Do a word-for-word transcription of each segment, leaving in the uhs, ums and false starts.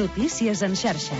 Notícies en xarxa.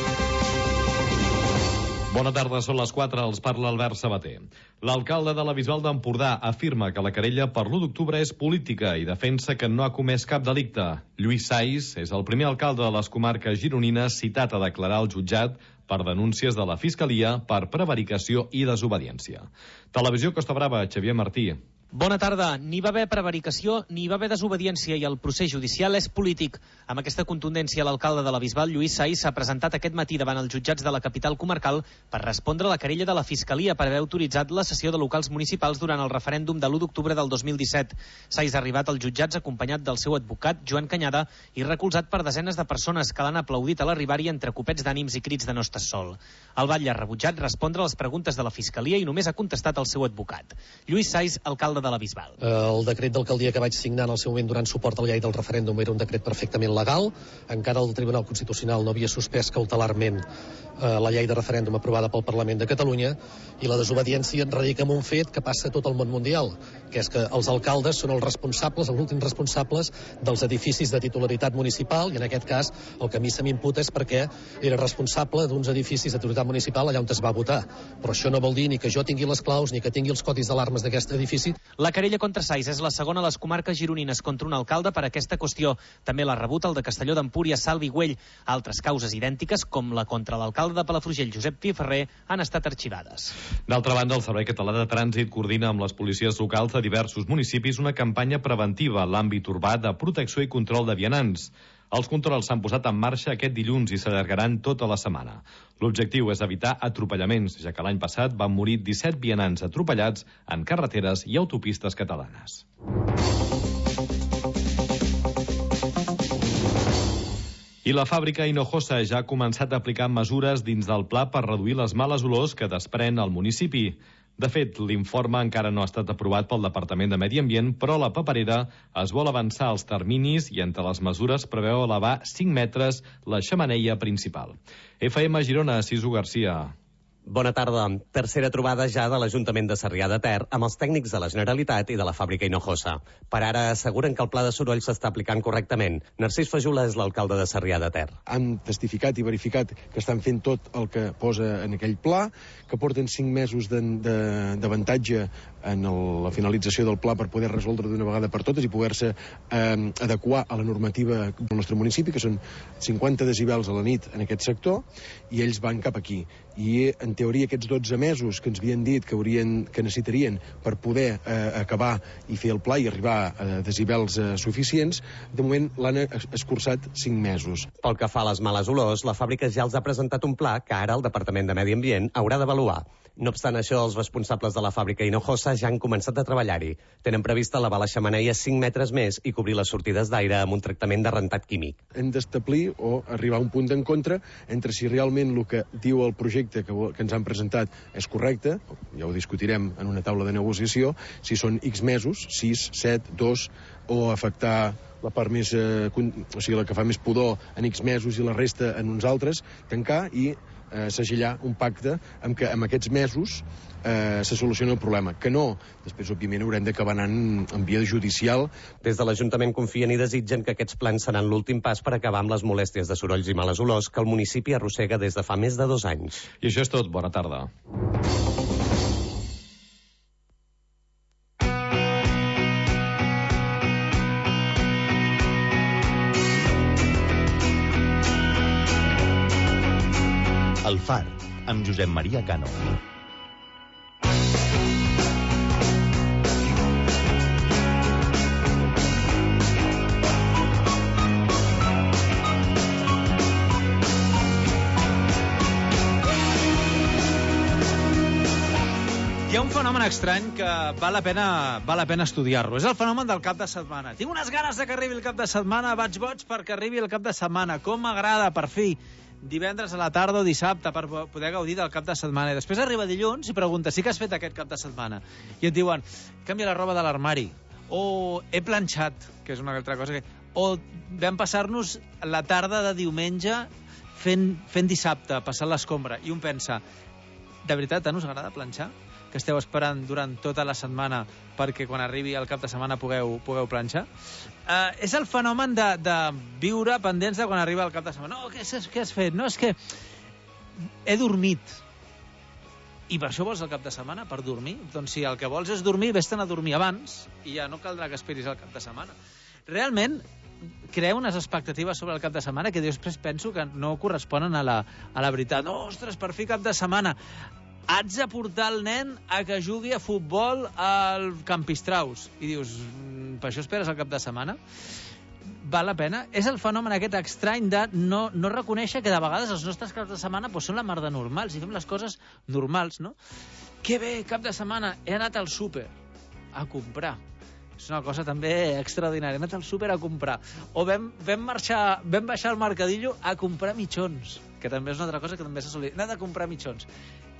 Bona tarda, són les quatre, els parla Albert Sabater. L'alcalde de la Bisbal d'Empordà afirma que la querella per l'u d'octubre és política i defensa que no ha comès cap delicte. Lluís Sais és el primer alcalde de les comarques gironines citat a declarar al jutjat per denúncies de la Fiscalia per prevaricació i desobediència. Televisió Costa Brava, Xavier Martí. Bona tarda. Ni va haver prevaricació ni va haver desobediència i el procés judicial és polític. Amb aquesta contundència, l'alcalde de la Bisbal, Lluís Sais, s'ha presentat aquest matí davant els jutjats de la capital comarcal per respondre a la querella de la Fiscalia per haver autoritzat la cessió de locals municipals durant el referèndum de l'u d'octubre del dos mil disset. Sais ha arribat als jutjats acompanyat del seu advocat, Joan Canyada, i recolzat per desenes de persones que l'han aplaudit a l'arribar-hi entre copets d'ànims i crits de no estàs sol. El batlle ha rebutjat respondre a les preguntes de la Fiscalia i només ha contestat el seu advocat. Lluís Sais, alcalde de la Bisbal. El decret d'alcaldia que vaig signar en el seu moment donant suport a la llei del referèndum era un decret perfectament legal. Encara el Tribunal Constitucional no havia suspès cautelarment eh, la llei de referèndum aprovada pel Parlament de Catalunya, i la desobediència radica en un fet que passa a tot el món mundial, que és que els alcaldes són els responsables, els últims responsables dels edificis de titularitat municipal, i en aquest cas el que a mi se m'imputa és perquè era responsable d'uns edificis de titularitat municipal allà on es va votar. Però això no vol dir ni que jo tingui les claus ni que tingui els codis d'alarmes d'aquest edifici. La querella contra Sais és la segona a les comarques gironines contra un alcalde per aquesta qüestió. També l'ha rebut el de Castelló d'Empúries, Salvi Güell. Altres causes idèntiques, com la contra l'alcalde de Palafrugell, Josep Piferrer, han estat arxivades. D'altra banda, el Servei Català de Trànsit coordina amb les policies locals de diversos municipis una campanya preventiva a l'àmbit urbà de protecció i control de vianants. Els controls s'han posat en marxa aquest dilluns i s'allargaran tota la setmana. L'objectiu és evitar atropellaments, ja que l'any passat van morir disset vianants atropellats en carreteres i autopistes catalanes. I la fàbrica Hinojosa ja ha començat a aplicar mesures dins del pla per reduir les males olors que desprèn el municipi. De fet, l'informe encara no ha estat aprovat pel Departament de Medi Ambient, però la paperera es vol avançar als terminis i entre les mesures preveu elevar cinc metres la xemeneia principal. F M Girona, Sisu Garcia. Bona tarda. Tercera trobada ja de l'Ajuntament de Sarrià de Ter amb els tècnics de la Generalitat i de la fàbrica Hinojosa. Per ara asseguren que el pla de soroll s'està aplicant correctament. Narcís Fajula és l'alcalde de Sarrià de Ter. Han testificat i verificat que estan fent tot el que posa en aquell pla, que porten cinc mesos d'avantatge en el, la finalització del pla per poder resoldre d'una vegada per totes i poder-se eh, adequar a la normativa del nostre municipi, que són cinquanta decibels a la nit en aquest sector, i ells van cap aquí. I en teoria aquests dotze mesos que ens havien dit que, haurien, que necessitarien per poder eh, acabar i fer el pla i arribar a decibels eh, suficients, de moment l'han escurçat cinc mesos. Pel que fa a les males olors, la fàbrica ja els ha presentat un pla que ara el Departament de Medi Ambient haurà d'avaluar. No obstant això, els responsables de la fàbrica Hinojosa ja han començat a treballar-hi. Tenen previst elevar la xemeneia cinc metres més i cobrir les sortides d'aire amb un tractament de rentat químic. Hem d'establir o arribar a un punt d'encontre entre si realment el que diu el projecte que, que ens han presentat és correcte, ja ho discutirem en una taula de negociació, si són X mesos, sis, set, dos, o afectar la part més, eh, o sigui, la que fa més pudor en X mesos i la resta en uns altres, tancar i eh, segellar un pacte amb què en aquests mesos eh, se soluciona el problema. Que no, després òbviament haurem d'acabar anant en via judicial. Des de l'Ajuntament confien i desitgen que aquests plans seran l'últim pas per acabar amb les molèsties de sorolls i males olors que el municipi arrossega des de fa més de dos anys. I això és tot. Bona tarda. El Far, amb Josep Maria Cano. Hi ha un fenomen estrany que val la pena, val la pena estudiar-lo. És el fenomen del cap de setmana. Tinc unes ganes de que arribi el cap de setmana, vaig boig perquè arribi el cap de setmana. Com m'agrada, per fi, divendres a la tarda o dissabte per poder gaudir del cap de setmana. I després arriba dilluns i pregunta, sí que has fet aquest cap de setmana? I et diuen, canvia la roba de l'armari, o he planxat, que és una altra cosa, que... o vam passar-nos la tarda de diumenge fent, fent dissabte, passant l'escombra. I un pensa, de veritat, tant us agrada planxar? que esteu esperant durant tota la setmana perquè quan arribi el cap de setmana pugueu, pugueu planxar. Uh, és el fenomen de, de viure pendents de quan arriba el cap de setmana. No, què, què has fet? No, és que he dormit. I per això vols el cap de setmana? Per dormir? Doncs si el que vols és dormir, vés-te'n a dormir abans i ja no caldrà que esperis el cap de setmana. Realment, crea unes expectatives sobre el cap de setmana que després penso que no corresponen a la, a la veritat. No, ostres, per fi cap de setmana. Haig de portar el nen a que jugui a futbol al Campistraus. I dius, per això esperes el cap de setmana? Val la pena? És el fenomen aquest estrany de no, no reconèixer que de vegades els nostres caps de setmana pues, són la mar de normals i fem les coses normals, no? Que bé, cap de setmana, he anat al súper a comprar. És una cosa també extraordinària. He anat al súper a comprar. O vam, vam, marxar, vam baixar al Mercadillo a comprar mitjons, que també és una altra cosa que també s'ha assolit. He anat a comprar mitjons.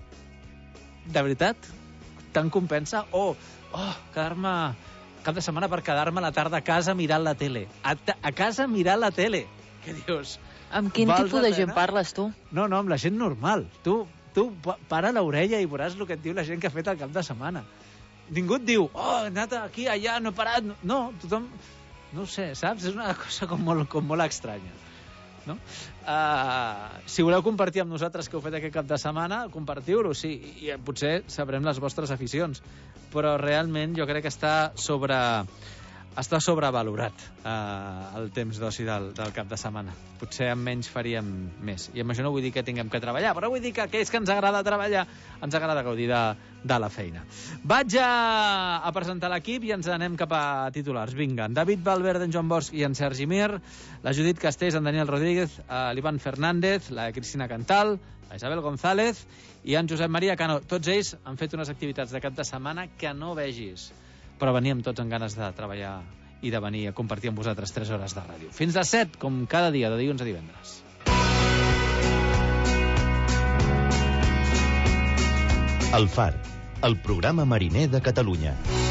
De veritat? Tant compensa? O, oh, quedar-me cap de setmana per quedar-me a la tarda a casa mirant la tele. A, a casa mirant la tele. Què dius? Amb quin tipus de gent parles, tu? No, no, amb la gent normal. Tu, tu para l'orella i veuràs el que et diu la gent que ha fet el cap de setmana. Ningú et diu, oh, he anat aquí, allà, no he parat. No, tothom... No ho sé, saps? És una cosa com molt, com molt estranya. No? Uh, si voleu compartir amb nosaltres què heu fet aquest cap de setmana, compartiu-lo, sí, i potser sabrem les vostres aficions, però realment jo crec que està sobre està sobrevalorat uh, el temps d'oci del, del cap de setmana. Potser amb menys faríem més, i amb això no vull dir que tinguem que treballar, però vull dir que aquells que ens agrada treballar ens agrada gaudir de, de la feina. Vaig a, a presentar l'equip i ens anem cap a titulars. Vinga, en David Valverde, en Joan Bosch i en Sergi Mir, la Judit Castells, en Daniel Rodríguez, l'Ivan Fernández, la Cristina Cantal, la Isabel González i en Josep Maria Cano. Tots ells han fet unes activitats de cap de setmana que no vegis, però veníem tots amb ganes de treballar i de venir a compartir amb vosaltres tres hores de ràdio. Fins a set, com cada dia, de dilluns a divendres. El Far, el programa mariner de Catalunya.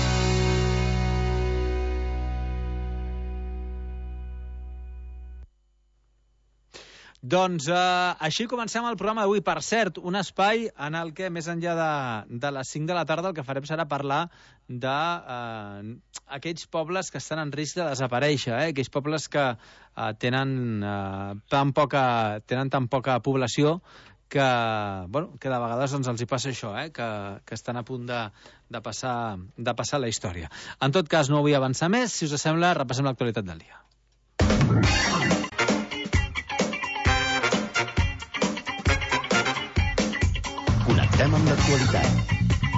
Doncs eh, així comencem el programa d'avui. Per cert, un espai en el que més enllà de, de les cinc de la tarda el que farem serà parlar de eh, aquells pobles que estan en risc de desaparèixer, eh? Aquells pobles que eh, tenen, eh, tan poca, tenen tan poca població que, bueno, que de vegades doncs, els hi passa això, eh? que, que estan a punt de, de, passar, de passar la història. En tot cas, no vull avançar més. Si us sembla, repassem l'actualitat del dia. Connectem amb l'actualitat.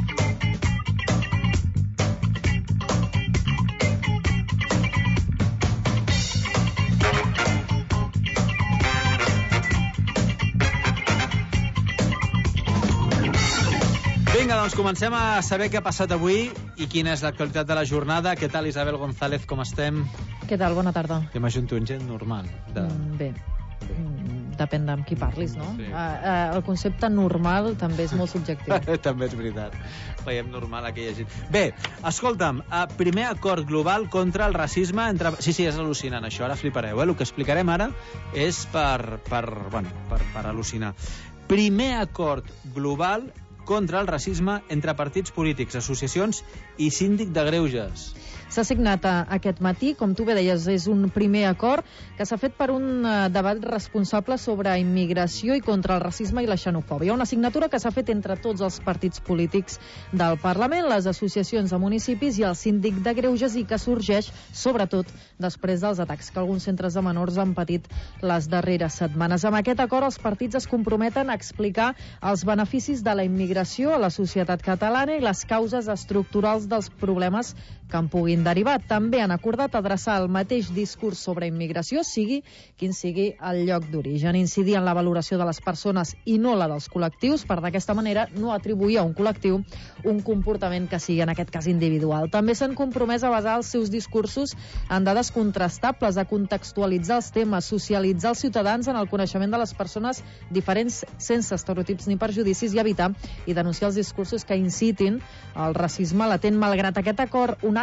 Vinga, doncs comencem a saber què ha passat avui i quina és l'actualitat de la jornada. Què tal, Isabel González, com estem? Què tal? Bona tarda. Que m'ajunto en gent normal. De... Mm, bé. Depèn amb qui parlis, no? Sí. Uh, uh, el concepte normal també és molt subjectiu. També és veritat. Veiem normal aquella gent. Bé, escolta'm, uh, primer acord global contra el racisme entre... Sí, sí, és al·lucinant això, ara flipareu, eh? El que explicarem ara és per, per, bueno, per, per al·lucinar. Primer acord global contra el racisme entre partits polítics, associacions i síndic de greuges. S'ha signat aquest matí, com tu bé deies, és un primer acord que s'ha fet per un debat responsable sobre immigració i contra el racisme i la xenofòbia. Una signatura que s'ha fet entre tots els partits polítics del Parlament, les associacions de municipis i el síndic de greuges i que sorgeix, sobretot, després dels atacs que alguns centres de menors han patit les darreres setmanes. Amb aquest acord, els partits es comprometen a explicar els beneficis de la immigració a la societat catalana i les causes estructurals dels problemes que en puguin derivar. També han acordat adreçar el mateix discurs sobre immigració, sigui quin sigui el lloc d'origen, incidir en la valoració de les persones i no la dels col·lectius, per d'aquesta manera no atribuir a un col·lectiu un comportament que sigui en aquest cas individual. També s'han compromès a basar els seus discursos en dades contrastables, a contextualitzar els temes, socialitzar els ciutadans en el coneixement de les persones diferents sense estereotips ni perjudicis i evitar i denunciar els discursos que incitin al racisme latent. Malgrat aquest acord unànime, els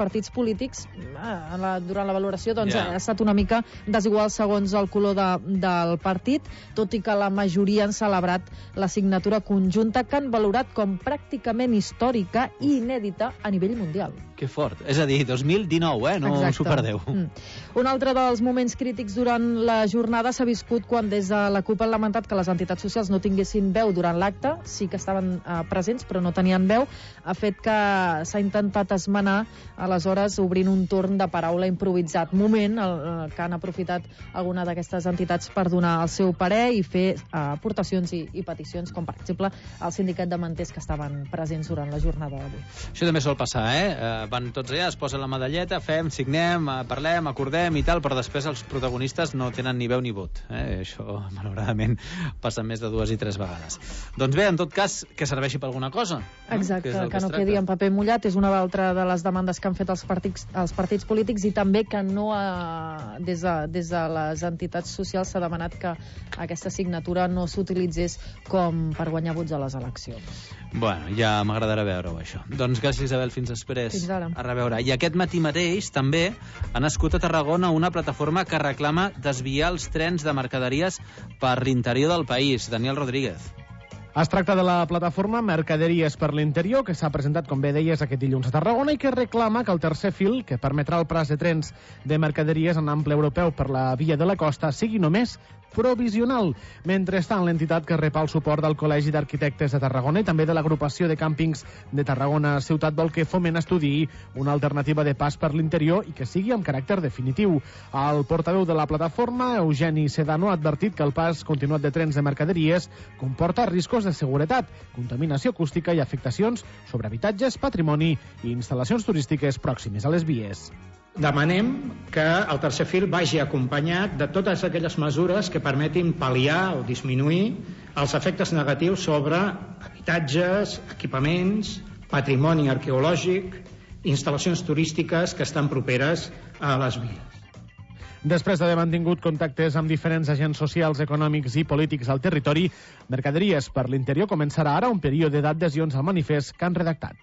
partits polítics eh, la, durant la valoració doncs, Yeah. ha estat una mica desigual segons el color de, del partit, tot i que la majoria han celebrat la signatura conjunta que han valorat com pràcticament històrica i inèdita a nivell mundial. Que fort. És a dir, dos mil dinou, eh? No Exacte. us ho perdeu. Mm. Un altre dels moments crítics durant la jornada s'ha viscut quan des de la CUP han lamentat que les entitats socials no tinguessin veu durant l'acte, sí que estaven eh, presents però no tenien veu, ha fet que s'ha intentat esmenar aleshores obrint un torn de paraula improvisat. Moment el, el que han aprofitat alguna d'aquestes entitats per donar el seu parer i fer eh, aportacions i, i peticions, com per exemple el sindicat de manters que estaven presents durant la jornada d'avui. Això també sol passar, eh? eh van tots allà, es posen la medalleta, fem, signem, eh, parlem, acordem i tal, però després els protagonistes no tenen ni veu ni vot. Eh? Això, malauradament, passa més de dues i tres vegades. Doncs bé, en tot cas, que serveixi per alguna cosa. No? Exacte, que, que, que no quedi en paper mullat, és una altra de les demandes que han fet els partits, els partits polítics, i també que no ha, des, de, des de les entitats socials s'ha demanat que aquesta signatura no s'utilitzés com per guanyar vots a les eleccions. Bueno, ja m'agradarà veure-ho, això. Doncs gràcies, Isabel, fins després. Fins ara. A reveure. I aquest matí mateix, també, ha nascut a Tarragona una plataforma que reclama desviar els trens de mercaderies per l'interior del país. Daniel Rodríguez. Es tracta de la plataforma Mercaderies per l'Interior, que s'ha presentat, com bé deies, aquest dilluns a Tarragona i que reclama que el tercer fil, que permetrà el pas de trens de mercaderies en ample europeu per la via de la costa, sigui només provisional. Mentrestant, l'entitat que rep el suport del Col·legi d'Arquitectes de Tarragona i també de l'agrupació de càmpings de Tarragona Ciutat vol que Foment estudiï una alternativa de pas per l'interior i que sigui amb caràcter definitiu. El portaveu de la plataforma, Eugeni Sedano, ha advertit que el pas continuat de trens de mercaderies comporta riscos de seguretat, contaminació acústica i afectacions sobre habitatges, patrimoni i instal·lacions turístiques pròximes a les vies. Demanem que el tercer fil vagi acompanyat de totes aquelles mesures que permetin pal·liar o disminuir els efectes negatius sobre habitatges, equipaments, patrimoni arqueològic, instal·lacions turístiques que estan properes a les vies. Després d'haver mantingut contactes amb diferents agents socials, econòmics i polítics al territori, Mercaderies per l'Interior començarà ara un període d'adhesions al manifest que han redactat.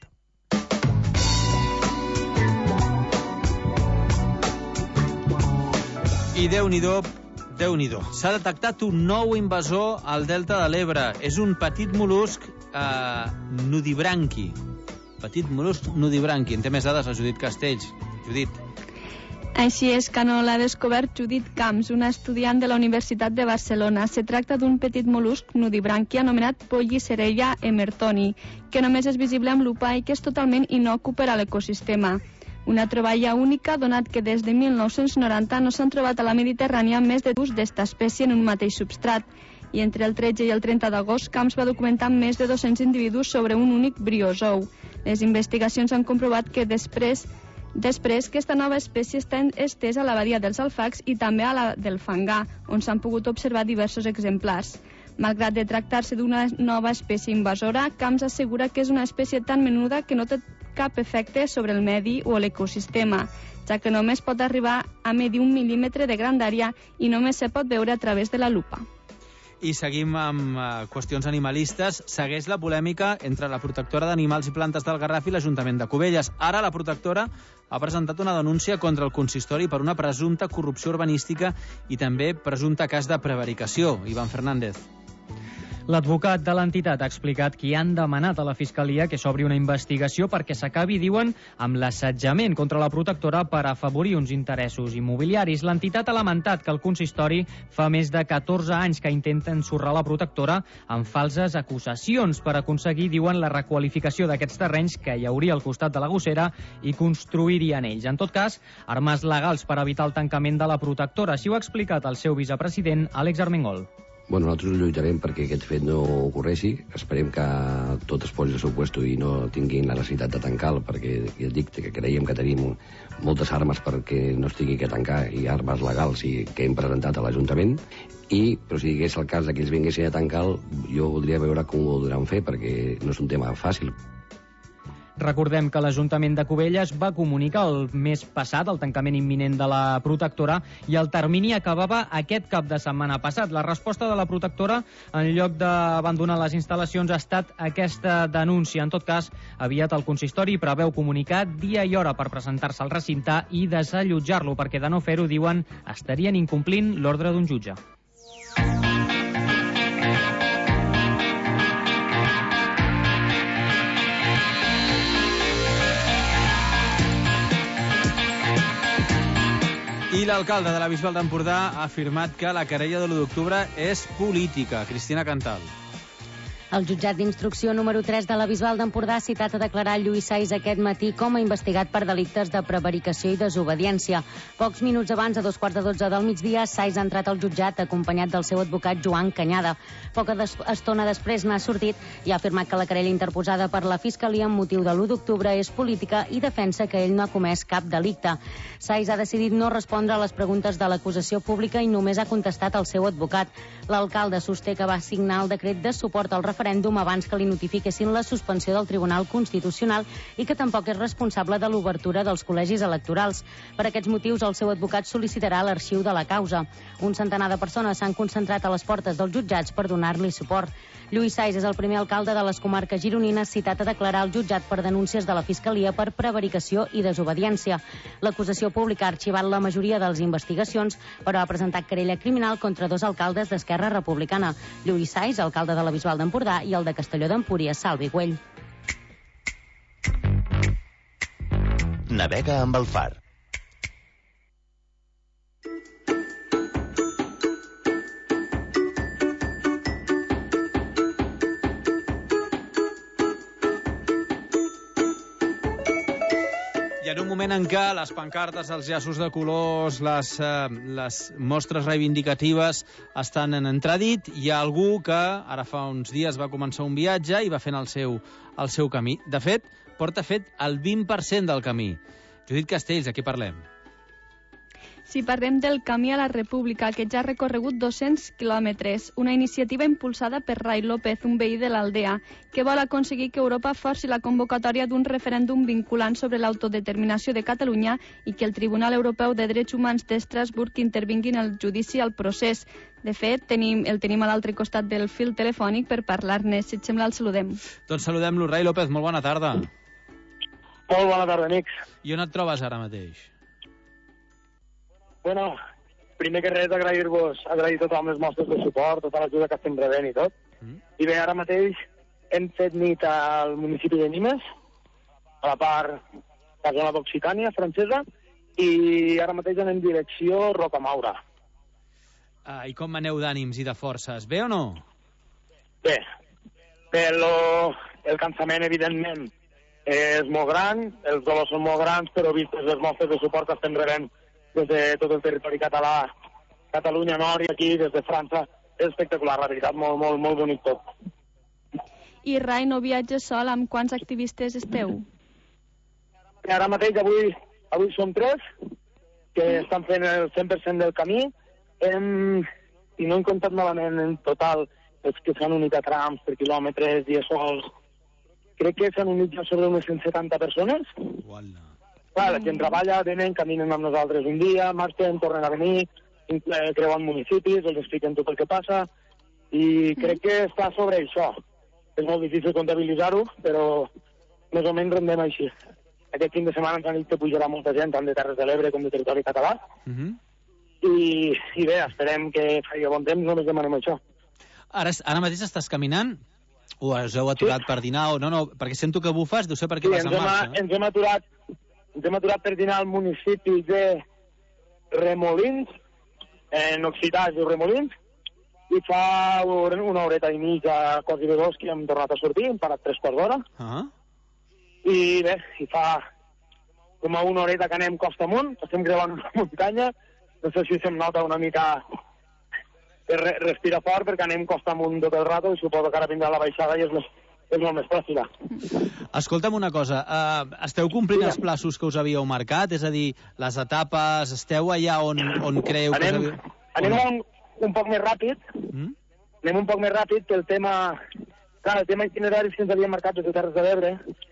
I Déu-n'hi-do, Déu-n'hi-do. S'ha detectat un nou invasor al Delta de l'Ebre. És un petit mol·lusc eh, nudibranqui. Petit mol·lusc nudibranqui. En té més dades la Judit Castells. Judit. Així és, que no l'ha descobert Judit Camps, una estudiant de la Universitat de Barcelona. Se tracta d'un petit mol·lusc nudibranqui anomenat Pollicerella emertoni, que només és visible amb lupa i que és totalment innocu per a l'ecosistema. Una troballa única, donat que des de mil nou-cents noranta no s'han trobat a la Mediterrània més de dos d'esta espècie en un mateix substrat. I entre el tretze i el trenta d'agost, Camps va documentar més de dos-cents individus sobre un únic briozou. Les investigacions han comprovat que després Després, aquesta nova espècie està estesa a la badia dels Alfacs i també a la del Fangar, on s'han pogut observar diversos exemplars. Malgrat de tractar-se d'una nova espècie invasora, Camps assegura que és una espècie tan menuda que no té cap efecte sobre el medi o l'ecosistema, ja que només pot arribar a medir un mil·límetre de grandària i només se pot veure a través de la lupa. I seguim amb uh, qüestions animalistes. Segueix la polèmica entre la protectora d'animals i plantes del Garraf i l'Ajuntament de Cubelles. Ara la protectora ha presentat una denúncia contra el consistori per una presumpta corrupció urbanística i també presumpte cas de prevaricació. Ivan Fernández. L'advocat de l'entitat ha explicat que han demanat a la Fiscalia que s'obri una investigació perquè s'acabi, diuen, amb l'assetjament contra la protectora per afavorir uns interessos immobiliaris. L'entitat ha lamentat que el consistori fa més de catorze anys que intenta ensorrar la protectora amb falses acusacions per aconseguir, diuen, la requalificació d'aquests terrenys que hi hauria al costat de la Gossera i construirien ells. En tot cas, armes legals per evitar el tancament de la protectora. Així ho ha explicat el seu vicepresident, Àlex Armengol. Bueno, nosaltres lluitarem perquè aquest fet no ocorreixi. Esperem que tot es posi al seu puesto i no tinguin la necessitat de tancar, perquè ja et dic que creiem que tenim moltes armes perquè no es tingui que tancar i armes legals i que hem presentat a l'Ajuntament. I, però si digués el cas que ells vinguessin a tancar, jo voldria veure com ho podran fer, perquè no és un tema fàcil. Recordem que l'Ajuntament de Cubelles va comunicar el mes passat el tancament imminent de la protectora i el termini acabava aquest cap de setmana passat. La resposta de la protectora, en lloc d'abandonar les instal·lacions, ha estat aquesta denúncia. En tot cas, aviat el consistori preveu comunicar dia i hora per presentar-se al recinte i desallotjar-lo, perquè de no fer-ho, diuen, estarien incomplint l'ordre d'un jutge. I l'alcalde de la Bisbal d'Empordà ha afirmat que la querella de l'u d'octubre és política. Cristina Cantal. El jutjat d'instrucció número tres de la Bisbal d'Empordà ha citat a declarar Lluís Sais aquest matí com a investigat per delictes de prevaricació i desobediència. Pocs minuts abans, a dos quarts de dotze del migdia, Sais ha entrat al jutjat acompanyat del seu advocat Joan Canyada. Poca des estona després n'ha sortit i ha afirmat que la querella interposada per la Fiscalia amb motiu de l'u d'octubre és política i defensa que ell no ha comès cap delicte. Sais ha decidit no respondre a les preguntes de l'acusació pública i només ha contestat al seu advocat. L'alcalde sosté que va signar el decret de suport al referèndum abans que li notifiquessin la suspensió del Tribunal Constitucional i que tampoc és responsable de l'obertura dels col·legis electorals. Per aquests motius, el seu advocat sol·licitarà l'arxiu de la causa. Un centenar de persones s'han concentrat a les portes dels jutjats per donar-li suport. Lluís Sais és el primer alcalde de les comarques gironines citat a declarar al jutjat per denúncies de la Fiscalia per prevaricació i desobediència. L'acusació pública ha arxivat la majoria de les investigacions, però ha presentat querella criminal contra dos alcaldes d'Esquerra Republicana, Lluís Sais, alcalde de la Bisbal d'Empordà, i el de Castelló d'Empúries, Salvi Güell. Navega amb el Far. I en un moment en què les pancartes, els llaços de colors, les, eh, les mostres reivindicatives estan en entredit, hi ha algú que ara fa uns dies va començar un viatge i va fent el seu, el seu camí. De fet, porta fet el vint per cent del camí. Judit Castells, aquí parlem. Si parlem del Camí a la República, que ja ha recorregut dos-cents quilòmetres, una iniciativa impulsada per Ray López, un veí de l'Aldea, que vol aconseguir que Europa forci la convocatòria d'un referèndum vinculant sobre l'autodeterminació de Catalunya i que el Tribunal Europeu de Drets Humans d'Estrasburg intervingui en el judici al procés. De fet, tenim, el tenim a l'altre costat del fil telefònic per parlar-ne. Si et sembla, el saludem. Doncs saludem-lo. Ray López, molt bona tarda. Molt bona tarda, amics. I on et trobes ara mateix? Bueno, primer que res, agrair-vos, agrair totes les mostres de suport, tota l'ajuda que estem rebent i tot. Mm. I bé, ara mateix hem fet nit al municipi de Nimes, a la part de la zona d'Occitània, francesa, i ara mateix anem en direcció Rocamaura. Ah, I com aneu d'ànims i de forces? Bé o no? Bé, bé lo, el cansament, evidentment, és molt gran, els dolors són molt grans, però vistes les mostres de suport que estem rebent des de tot el territori català, Catalunya Nord i aquí, des de França, és espectacular, la veritat, molt, molt, molt bonic tot. I Rai, no viatges sol, amb quants activistes esteu? Ara mateix, avui, avui som tres, que estan fent el cent per cent del camí, hem, i no hem comptat malament en total els que s'han unit a trams per quilòmetres, dies sols, crec que s'han unit ja sobre unes cent setanta persones. Uala. Clar, la gent treballa, venen, caminen amb nosaltres un dia, marxen, tornen a venir, creuen municipis, els expliquen tot el que passa, i crec que està sobre això. És molt difícil comptabilitzar-ho, però més o menys rendem així. Aquest fin de setmana ens han dit que pujarà molta gent, tant de Terres de l'Ebre com de territori català, uh -huh. I, i bé, esperem que faci bon temps, només demanem això. Ara, ara mateix estàs caminant? O us heu aturat sí. per dinar? O no, no, perquè sento que bufes, deu ser perquè sí, vas en marxa. Hem, ens hem aturat ens hem aturat per dinar al municipi de Remolins, en occità es diu Remolins, i fa una horeta i mitja, quasi de dos, que hem tornat a sortir, hem parat tres quarts d'hora, uh -huh. i bé, i fa com a una horeta que anem costa amunt, estem creuant una muntanya, no sé si se'm nota una mica de re respirar fort, perquè anem costa amunt tot el rato, i suposo que ara vindrà la baixada i és més és molt més fàcil. Escolta'm una cosa, uh, esteu complint sí. els plaços que us havíeu marcat? És a dir, les etapes, esteu allà on, on creu anem, que us havíeu... Anem un, un poc més ràpid, mm? anem un poc més ràpid que el tema... Clar, el tema itineraris que ens havíem marcat des de Terres de l'Ebre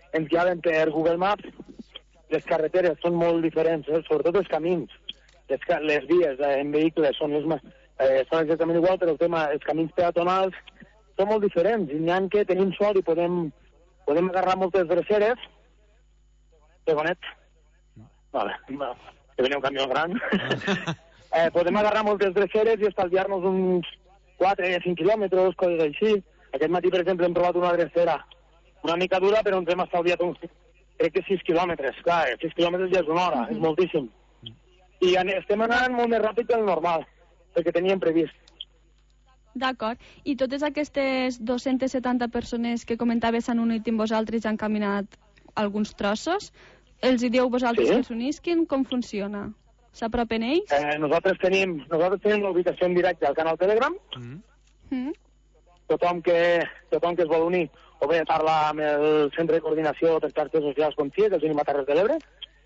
ens guiaven per Google Maps. Les carreteres són molt diferents, eh? Sobretot els camins. Les, les vies eh, en vehicles són, les, eh, són exactament igual, però el tema, els camins peatonals són molt diferents. I n'hi ha que tenim sort i podem, podem agarrar moltes dreceres. Segonet. Vale, va, que venia un camió gran. eh, podem agarrar moltes dreceres i estalviar-nos uns quatre a cinc quilòmetres, coses així. Aquest matí, per exemple, hem provat una drecera una mica dura, però ens hem estalviat uns, crec que sis quilòmetres. Clar, sis quilòmetres ja és una hora, és moltíssim. I estem anant molt més ràpid del normal, perquè teníem previst. D'acord. I totes aquestes dos-centes setanta persones que comentaves han unit amb vosaltres i han caminat alguns trossos, els hi dieu vosaltres sí. que s'unisquin? Com funciona? S'apropen ells? Eh, nosaltres tenim nosaltres tenim la ubicació en directe al canal Telegram. Mm. Mm. Tothom que, tothom que es vol unir o bé parla amb el Centre de Coordinació per Xarxes Socials com C I E, del Cinema Terres de l'Ebre,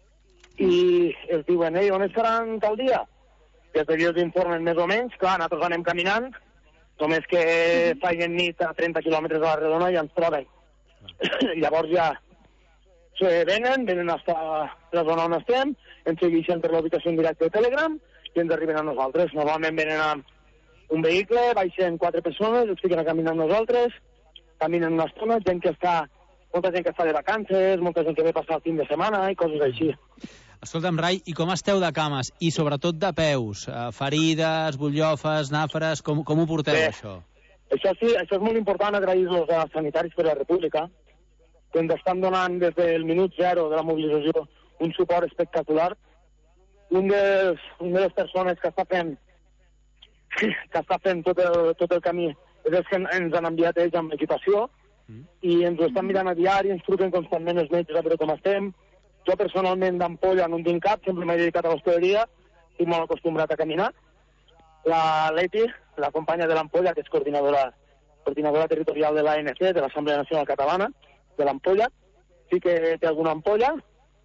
i els diuen, ei, on estaran tal dia? Des de ells informen més o menys, clar, nosaltres anem caminant, només que mm. feien nit a trenta quilòmetres a la redona i ens troben. Llavors ja se venen, venen fins a la zona on estem, ens segueixen per la ubicació en directe de Telegram i ens arriben a nosaltres. Normalment venen amb un vehicle, baixen quatre persones, ens fiquen a caminar amb nosaltres, caminen una estona, gent que està, molta gent que està de vacances, molta gent que ve passar el fin de setmana i coses així. Escolta'm, Rai, i com esteu de cames? I sobretot de peus? Uh, ferides, butllofes, nàfres, com, com ho porteu, Bé, això? Això sí, això és molt important, agrair-los als sanitaris per la República, que ens estan donant des del minut zero de la mobilització un suport espectacular. Un dels, una de les persones que està fent que està fent tot el, tot el camí és que ens han enviat ells amb equipació mm. i ens ho estan mirant a diari, ens truquen constantment els metges a veure com estem. Jo personalment d'ampolla no en tinc cap, sempre m'he dedicat a l'hospedaleria, estic molt acostumbrat a caminar. La Leti, la companya de l'ampolla, que és coordinadora, coordinadora territorial de l'A N C, de l'Assemblea Nacional Catalana, de l'ampolla, sí que té alguna ampolla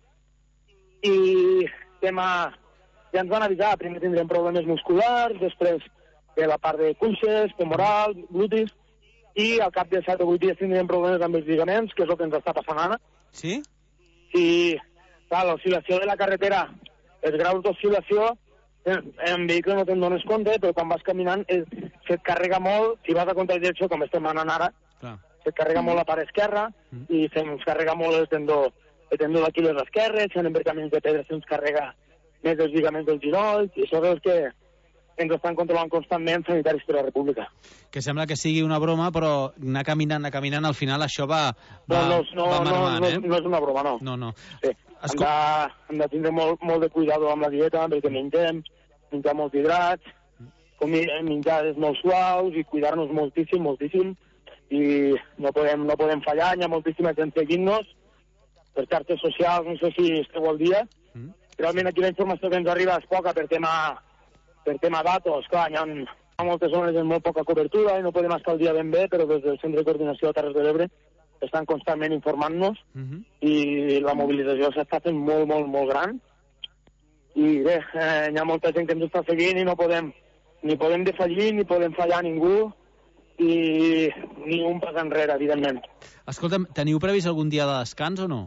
i tema, ja ens van avisar, primer tindrem problemes musculars, després de la part de cuixes, femoral, glutis, i al cap de set o vuit dies tindrem problemes amb els lligaments, que és el que ens està passant ara. Sí? I, clar, l'oscil·lació de la carretera, els graus d'oscil·lació, en vehicle no te'n dones compte, però quan vas caminant eh, se't carrega molt, si vas a contradirecció, com estem anant ara, clar. Se't carrega molt la part esquerra, mm. i se'ns carrega molt el tendó, el tendó d'aquil·les esquerre, si anem per camins de pedra se'ns carrega més els lligaments del ginoll, i això és el que ens estan controlant constantment sanitaris per la República. Que sembla que sigui una broma, però anar caminant, anar caminant, al final això va, va, no, no, va marmant, no, eh? No, no és una broma, no. No, no. Sí. Hem, de, hem de tindre molt, molt de cuidado amb la dieta, amb el que mengem, menjar molts hidrats, menjar molt suaus i cuidar-nos moltíssim, moltíssim, i no podem, no podem fallar, hi ha moltíssima gent seguint-nos per xarxes socials, no sé si esteu al dia. Mm. Realment aquí la informació que ens arriba és poca per tema per tema datos, clar, hi ha moltes zones amb molt poca cobertura i no podem estar al dia ben bé, però des del Centre de Coordinació de Terres de l'Ebre estan constantment informant-nos uh-huh. i la mobilització s'està fent molt, molt, molt gran. I bé, eh, hi ha molta gent que ens està seguint i no podem ni podem defallir, ni podem fallar a ningú i ni un pas enrere, evidentment. Escolta'm, teniu previst algun dia de descans o no?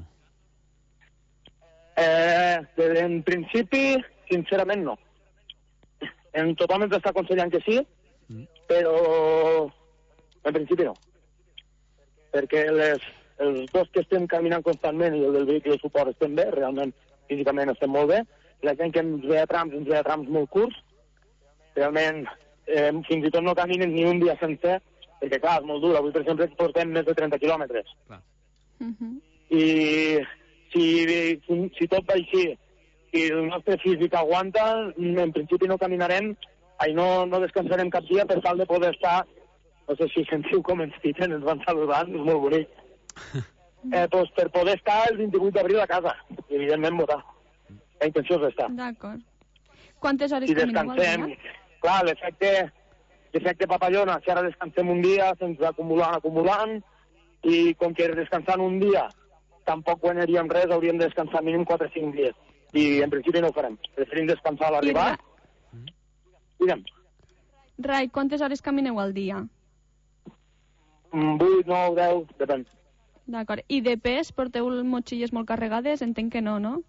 Eh, en principi, sincerament, no. En tothom ens està aconsellant que sí, mm. però en principi no. Perquè les, els dos que estem caminant constantment i el del vehicle de suport estem bé, realment físicament estem molt bé. La gent que ens ve a trams, ens ve a trams molt curts. Realment, eh, fins i tot no caminen ni un dia sencer, perquè clar, és molt dur. Avui, per exemple, portem més de trenta quilòmetres. Clar. Mm-hmm. I si, si, si tot va així, i el nostre físic aguanta, en principi no caminarem, ai, no, no descansarem cap dia per tal de poder estar, no sé si sentiu com ens piten, ens van saludant, és molt bonic, eh, doncs per poder estar el vint-i-vuit d'abril a casa, i evidentment votar. La intenció és estar. D'acord. Quantes hores si camineu al dia? Clar, l'efecte l'efecte papallona, si ara descansem un dia, se'ns va acumulant, acumulant, i com que descansant un dia tampoc guanyaríem res, hauríem de descansar mínim quatre o cinc dies. I en principi no ho farem. Preferim descansar a l'arribar. Digue'm. Rai, quantes hores camineu al dia? vuit, nou, deu, depèn. D'acord. I de pes porteu motxilles molt carregades? Entenc que no, no?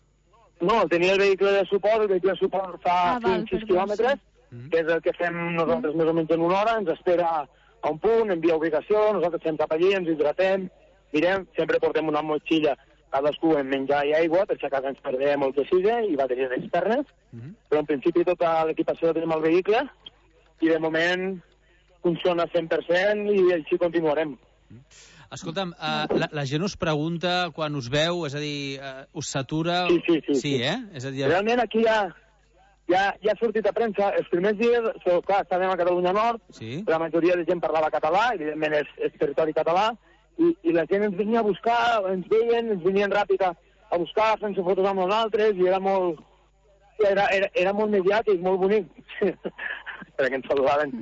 No, tenia el vehicle de suport, el vehicle de suport fa Ah, val, sis perdó, quilòmetres, sí. que és el que fem nosaltres més o menys en una hora, ens espera a un punt, envia ubicació, nosaltres fem cap allí, ens hidratem, mirem, sempre portem una motxilla, cadascú en menjar i aigua, per si a casa ens perdem el que sigui, i bateries externes, però en principi tota l'equipació la tenim al vehicle, i de moment funciona cent per cent i així continuarem. Escolta'm, uh, la, la gent us pregunta quan us veu, és a dir, uh, us satura... Sí, sí, sí. Sí, eh? És a dir... Realment aquí ja, ja, ja ha sortit a premsa. Els primers dies, so, clar, estàvem a Catalunya Nord, sí. la majoria de gent parlava català, evidentment és, és territori català, i, i la gent ens venia a buscar, ens veien, ens venien ràpid a, a buscar, fent-se fotos amb nosaltres, i era molt... Era, era, era molt mediàtic, molt bonic, perquè ens saludaven.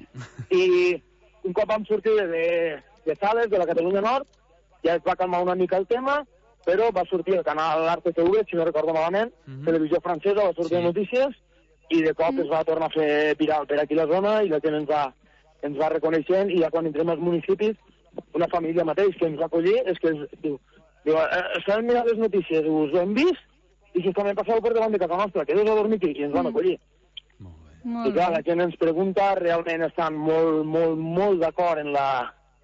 I un cop vam sortir de, de Sales, de la Catalunya Nord, ja es va calmar una mica el tema, però va sortir el canal R T T V, si no recordo malament, mm-hmm. televisió francesa, va sortir sí. notícies, i de cop mm. es va tornar a fer viral per aquí la zona, i la gent ens va, ens va reconeixent, i ja quan entrem als municipis, una família mateix que ens va acollir, és que ens diu, diu eh, s'han mirat les notícies, us ho hem vist, i justament passeu per davant de casa nostra, que deus a dormir aquí, i ens van mm. acollir. I clar, la gent ens pregunta, realment estan molt, molt, molt d'acord en, la,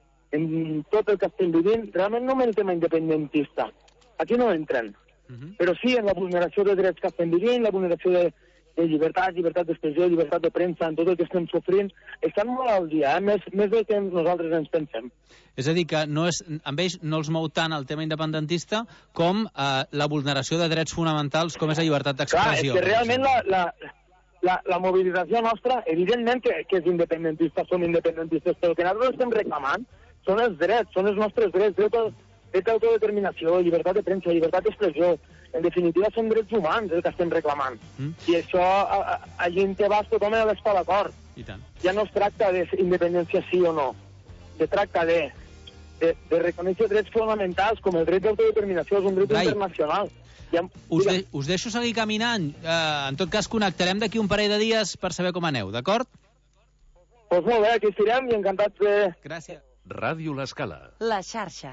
en tot el que estem vivint, realment no en el tema independentista, aquí no entren, uh-huh. però sí en la vulneració de drets que estem vivint, la vulneració de, de llibertat, llibertat d'expressió, llibertat de premsa, en tot el que estem sofrint, estan molt al dia, eh? més, més del que nosaltres ens pensem. És a dir, que no és, amb ells no els mou tant el tema independentista com eh, la vulneració de drets fonamentals, com és la llibertat d'expressió. Clar, és que realment la, la, la, la mobilització nostra, evidentment que, que és independentista, som independentistes, però el que nosaltres estem reclamant són els drets, són els nostres drets, dret d'autodeterminació, llibertat de premsa, llibertat d'expressió. En definitiva, són drets humans el que estem reclamant. Mm. I això, a, a, allí en Tebas tothom ha d'estar d'acord. Ja no es tracta d'independència sí o no. Se tracta de, de, de reconèixer drets fonamentals com el dret d'autodeterminació, és un dret Rai, internacional. Ja, us, de, us deixo seguir caminant. Uh, en tot cas, connectarem d'aquí un parell de dies per saber com aneu, d'acord? Doncs pues molt bé, aquí estirem i encantats de... Gràcies. Ràdio L'Escala. La xarxa.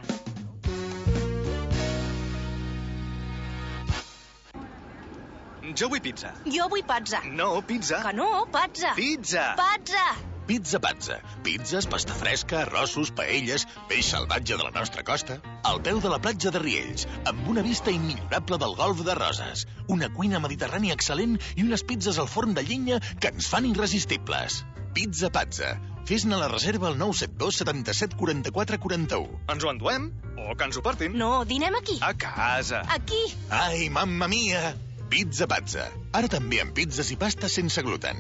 Jo vull pizza. Jo vull pizza. No, pizza. Que no, pizza. Pizza. Pizza. Pizza Pazza. Pizzas, pasta fresca, arrossos, paelles, peix salvatge de la nostra costa. Al peu de la platja de Riells, amb una vista immillorable del golf de Roses. Una cuina mediterrània excel·lent i unes pizzas al forn de llenya que ens fan irresistibles. Pizza Pazza. Fes-ne la reserva al nou set dos setanta-set quaranta-quatre quaranta-u. Ens ho enduem? O que ens ho portin? No, dinem aquí. A casa. Aquí. Ai, mamma mia! Pizza Pazza. Ara també amb pizzas i pastes sense gluten.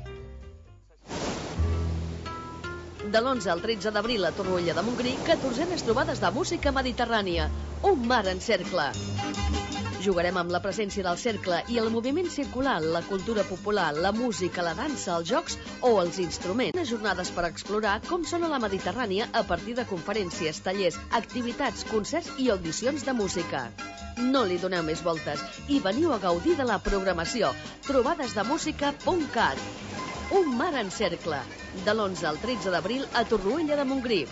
De l'onze al tretze d'abril a Torroella de Montgrí, catorzenes trobades de música mediterrània. Un mar en cercle. Jugarem amb la presència del cercle i el moviment circular, la cultura popular, la música, la dansa, els jocs o els instruments. Unes jornades per explorar com sona la Mediterrània a partir de conferències, tallers, activitats, concerts i audicions de música. No li doneu més voltes i veniu a gaudir de la programació. trobades de música punt cat. Un mar en cercle. De l'onze al tretze d'abril a Torroella de Montgrí.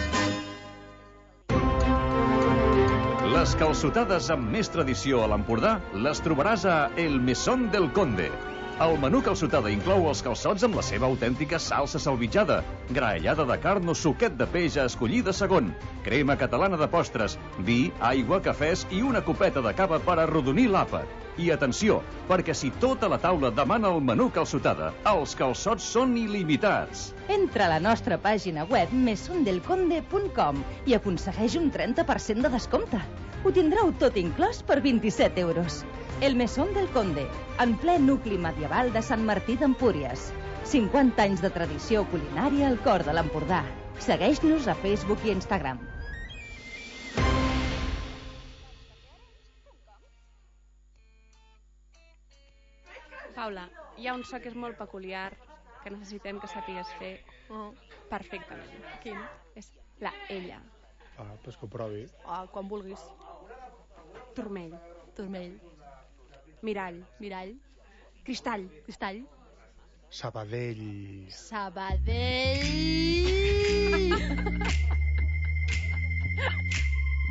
Les calçotades amb més tradició a l'Empordà les trobaràs a El Mesón del Conde. El menú calçotada inclou els calçots amb la seva autèntica salsa salvitjada, graellada de carn o suquet de peix a escollir de segon, crema catalana de postres, vi, aigua, cafès i una copeta de cava per arrodonir l'àpat. I atenció, perquè si tota la taula demana el menú calçotada, els calçots són il·limitats. Entra a la nostra pàgina web mesondelconde punt com i aconsegueix un trenta per cent de descompte. Ho tindreu tot inclòs per vint-i-set euros. El Mesón del Conde, en ple nucli medieval de Sant Martí d'Empúries. cinquanta anys de tradició culinària al cor de l'Empordà. Segueix-nos a Facebook i Instagram. Paula, hi ha un so que és molt peculiar que necessitem que sàpigues fer oh. perfectament. Quin? És la ella. Ah, doncs que ho provi. Ah, quan vulguis. Turmell. Turmell. Mirall. Mirall. Cristall. Cristall. Sabadell. Sabadell.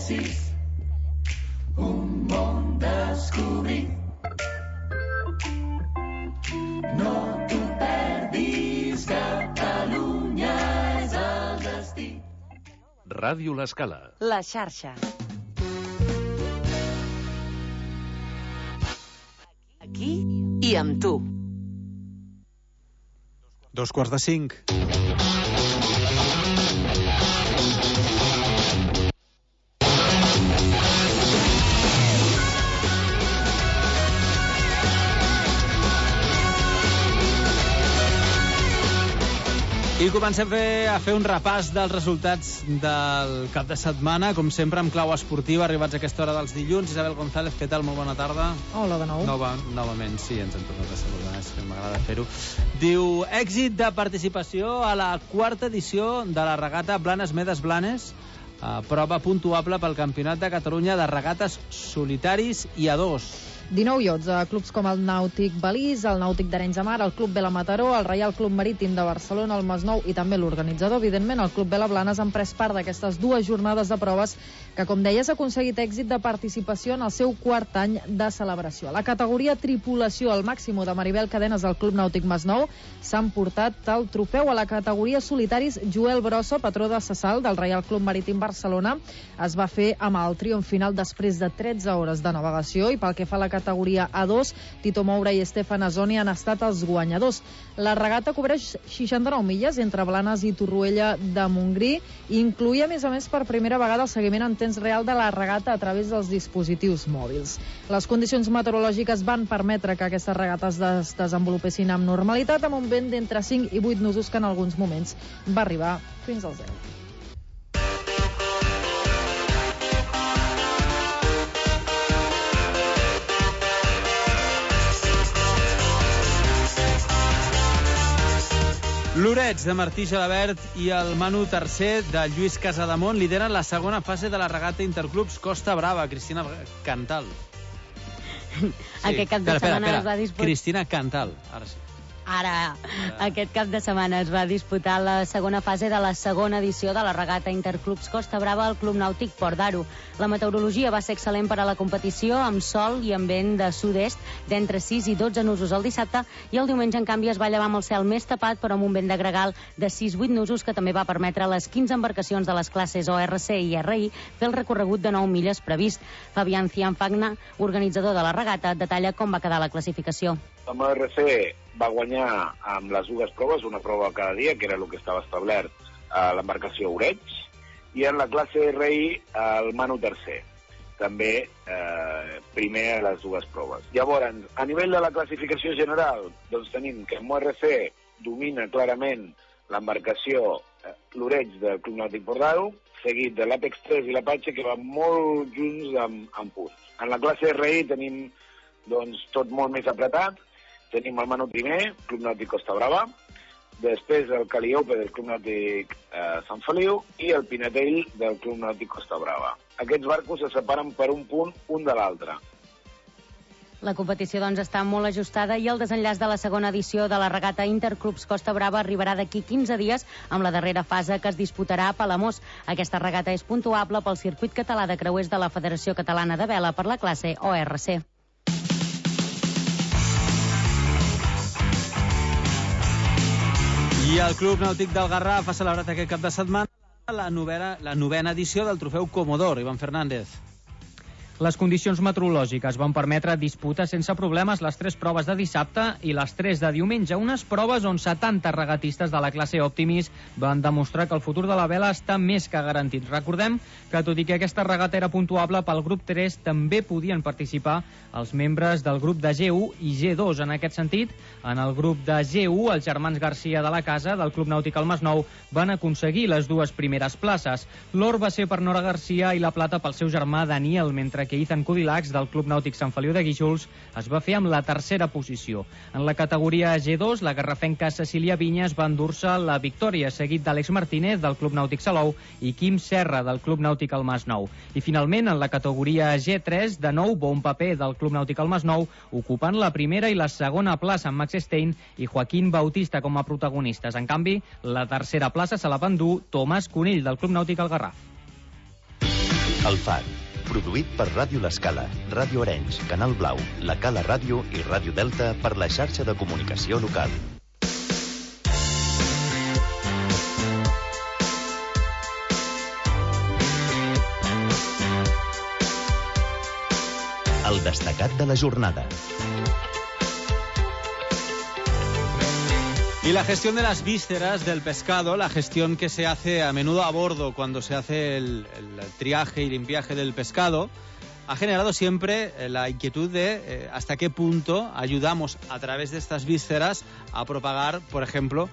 sis, un món descobrir. No t'ho perdis, Catalunya és el destí. Ràdio L'Escala. La xarxa. Aquí i amb tu. Dos quarts de cinc. I comencem a fer, a fer un repàs dels resultats del cap de setmana, com sempre amb clau esportiva, arribats a aquesta hora dels dilluns. Isabel González, què tal? Molt bona tarda. Hola de nou. Nova, novament, sí, ens hem tornat a saludar, és que m'agrada fer-ho. Diu, èxit de participació a la quarta edició de la regata Blanes Medes Blanes, eh, prova puntuable pel Campionat de Catalunya de regates solitaris i a dos. dinou iots a clubs com el Nàutic Balís, el Nàutic d'Arenys de Mar, el Club Vela Mataró, el Reial Club Marítim de Barcelona, el Masnou i també l'organitzador, evidentment, el Club Vela Blanes, han pres part d'aquestes dues jornades de proves que, com deies, ha aconseguit èxit de participació en el seu quart any de celebració. A la categoria tripulació, el màximo de Maribel Cadenes del Club Nàutic Masnou, s'han portat el trofeu. A la categoria solitaris, Joel Brossa, patró de Sassal del Reial Club Marítim Barcelona, es va fer amb el triomf final després de tretze hores de navegació, i pel que fa a la categoria A dos, Tito Moura i Estefan Azoni han estat els guanyadors. La regata cobreix seixanta-nou milles entre Blanes i Torroella de Montgrí i incluïa, a més a més, per primera vegada el seguiment en temps real de la regata a través dels dispositius mòbils. Les condicions meteorològiques van permetre que aquestes regates es desenvolupessin amb normalitat, amb un vent d'entre cinc i vuit nusos que en alguns moments va arribar fins al zero. L'Orets de Martí Gelabert i el Manu tercer de Lluís Casademont lideren la segona fase de la regata Interclubs Costa Brava. Cristina Cantal. Sí. Aquest cap de espera, setmana espera, es va disputar... Cristina Cantal, ara sí. Ara, aquest cap de setmana es va disputar la segona fase de la segona edició de la regata Interclubs Costa Brava al Club Nàutic Port d'Aro. La meteorologia va ser excel·lent per a la competició, amb sol i amb vent de sud-est d'entre sis i dotze nusos el dissabte, i el diumenge, en canvi, es va llevar amb el cel més tapat, però amb un vent de gregal de sis a vuit nusos, que també va permetre a les quinze embarcacions de les classes O R C i R I fer el recorregut de nou milles previst. Fabián Cianfagna, organitzador de la regata, detalla com va quedar la classificació. La O R C va guanyar amb les dues proves, una prova cada dia, que era el que estava establert a l'embarcació Orets, i en la classe R I el Manu tercer, també eh, primer a les dues proves. Llavors, a nivell de la classificació general, doncs tenim que en O R C domina clarament l'embarcació eh, l'Orets del Club Nàutic Port d'Aro, seguit de l'Apex tres i l'Apache, que van molt junts amb, amb punts. En la classe R I tenim doncs, tot molt més apretat. Tenim el Manu primer, Club Nàutic Costa Brava, després el Calliope del Club Nàutic eh, Sant Feliu i el Pinatell del Club Nàutic Costa Brava. Aquests barcos se separen per un punt un de l'altre. La competició, doncs, està molt ajustada i el desenllaç de la segona edició de la regata Interclubs Costa Brava arribarà d'aquí quinze dies amb la darrera fase, que es disputarà a Palamós. Aquesta regata és puntuable pel circuit català de creuers de la Federació Catalana de Vela per la classe O R C. I el Club Nàutic del Garraf ha celebrat aquest cap de setmana la novena, la novena edició del trofeu Comodor. Ivan Fernández. Les condicions meteorològiques van permetre disputar sense problemes les tres proves de dissabte i les tres de diumenge, unes proves on setanta regatistes de la classe Optimis van demostrar que el futur de la vela està més que garantit. Recordem que, tot i que aquesta regata era puntuable pel grup tres, també podien participar els membres del grup de G u i G dos. En aquest sentit, en el grup de G u, els germans Garcia de la Casa, del Club Nàutic al Masnou, van aconseguir les dues primeres places. L'or va ser per Nora Garcia i la plata pel seu germà Daniel, mentre que Ethan Codilacs, del Club Nàutic Sant Feliu de Guíxols, es va fer amb la tercera posició. En la categoria G dos, la garrafenca Cecília Vinyes va endur-se la victòria, seguit d'Àlex Martínez, del Club Nàutic Salou, i Quim Serra, del Club Nàutic al Masnou. I finalment, en la categoria G tres, de nou, bon paper del Club Nàutic al Masnou, ocupant la primera i la segona plaça amb Max Stein i Joaquín Bautista com a protagonistes. En canvi, la tercera plaça se la va endur Tomàs Conill, del Club Nàutic al Garraf. El Far, produït per Ràdio L'Escala, Ràdio Arenys, Canal Blau, La Cala Ràdio i Ràdio Delta per la xarxa de comunicació local. El destacat de la jornada. Y la gestión de las vísceras del pescado, la gestión que se hace a menudo a bordo cuando se hace el, el triaje y limpiaje del pescado, ha generado siempre la inquietud de eh, hasta qué punto ayudamos a través de estas vísceras a propagar, por ejemplo,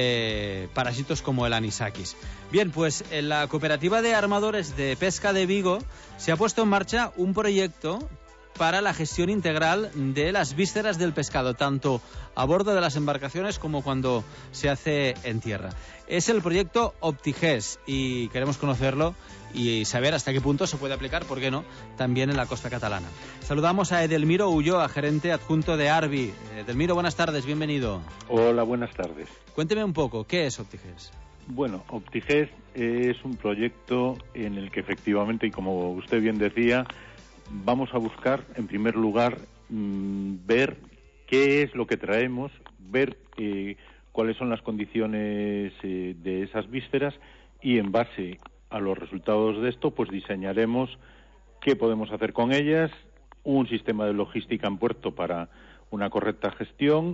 eh, parásitos como el anisakis. Bien, pues en la Cooperativa de Armadores de Pesca de Vigo se ha puesto en marcha un proyecto para la gestión integral de las vísceras del pescado, tanto a bordo de las embarcaciones como cuando se hace en tierra. Es el proyecto Optiges y queremos conocerlo y saber hasta qué punto se puede aplicar, ¿por qué no?, también en la costa catalana. Saludamos a Edelmiro Ulloa, gerente adjunto de Arbi. Edelmiro, buenas tardes, bienvenido. Hola, buenas tardes. Cuénteme un poco, ¿qué es Optiges? Bueno, Optiges es un proyecto en el que efectivamente, y como usted bien decía, vamos a buscar, en primer lugar, mmm, ver qué es lo que traemos, ver eh, cuáles son las condiciones eh, de esas vísceras y, en base a los resultados de esto, pues diseñaremos qué podemos hacer con ellas, un sistema de logística en puerto para una correcta gestión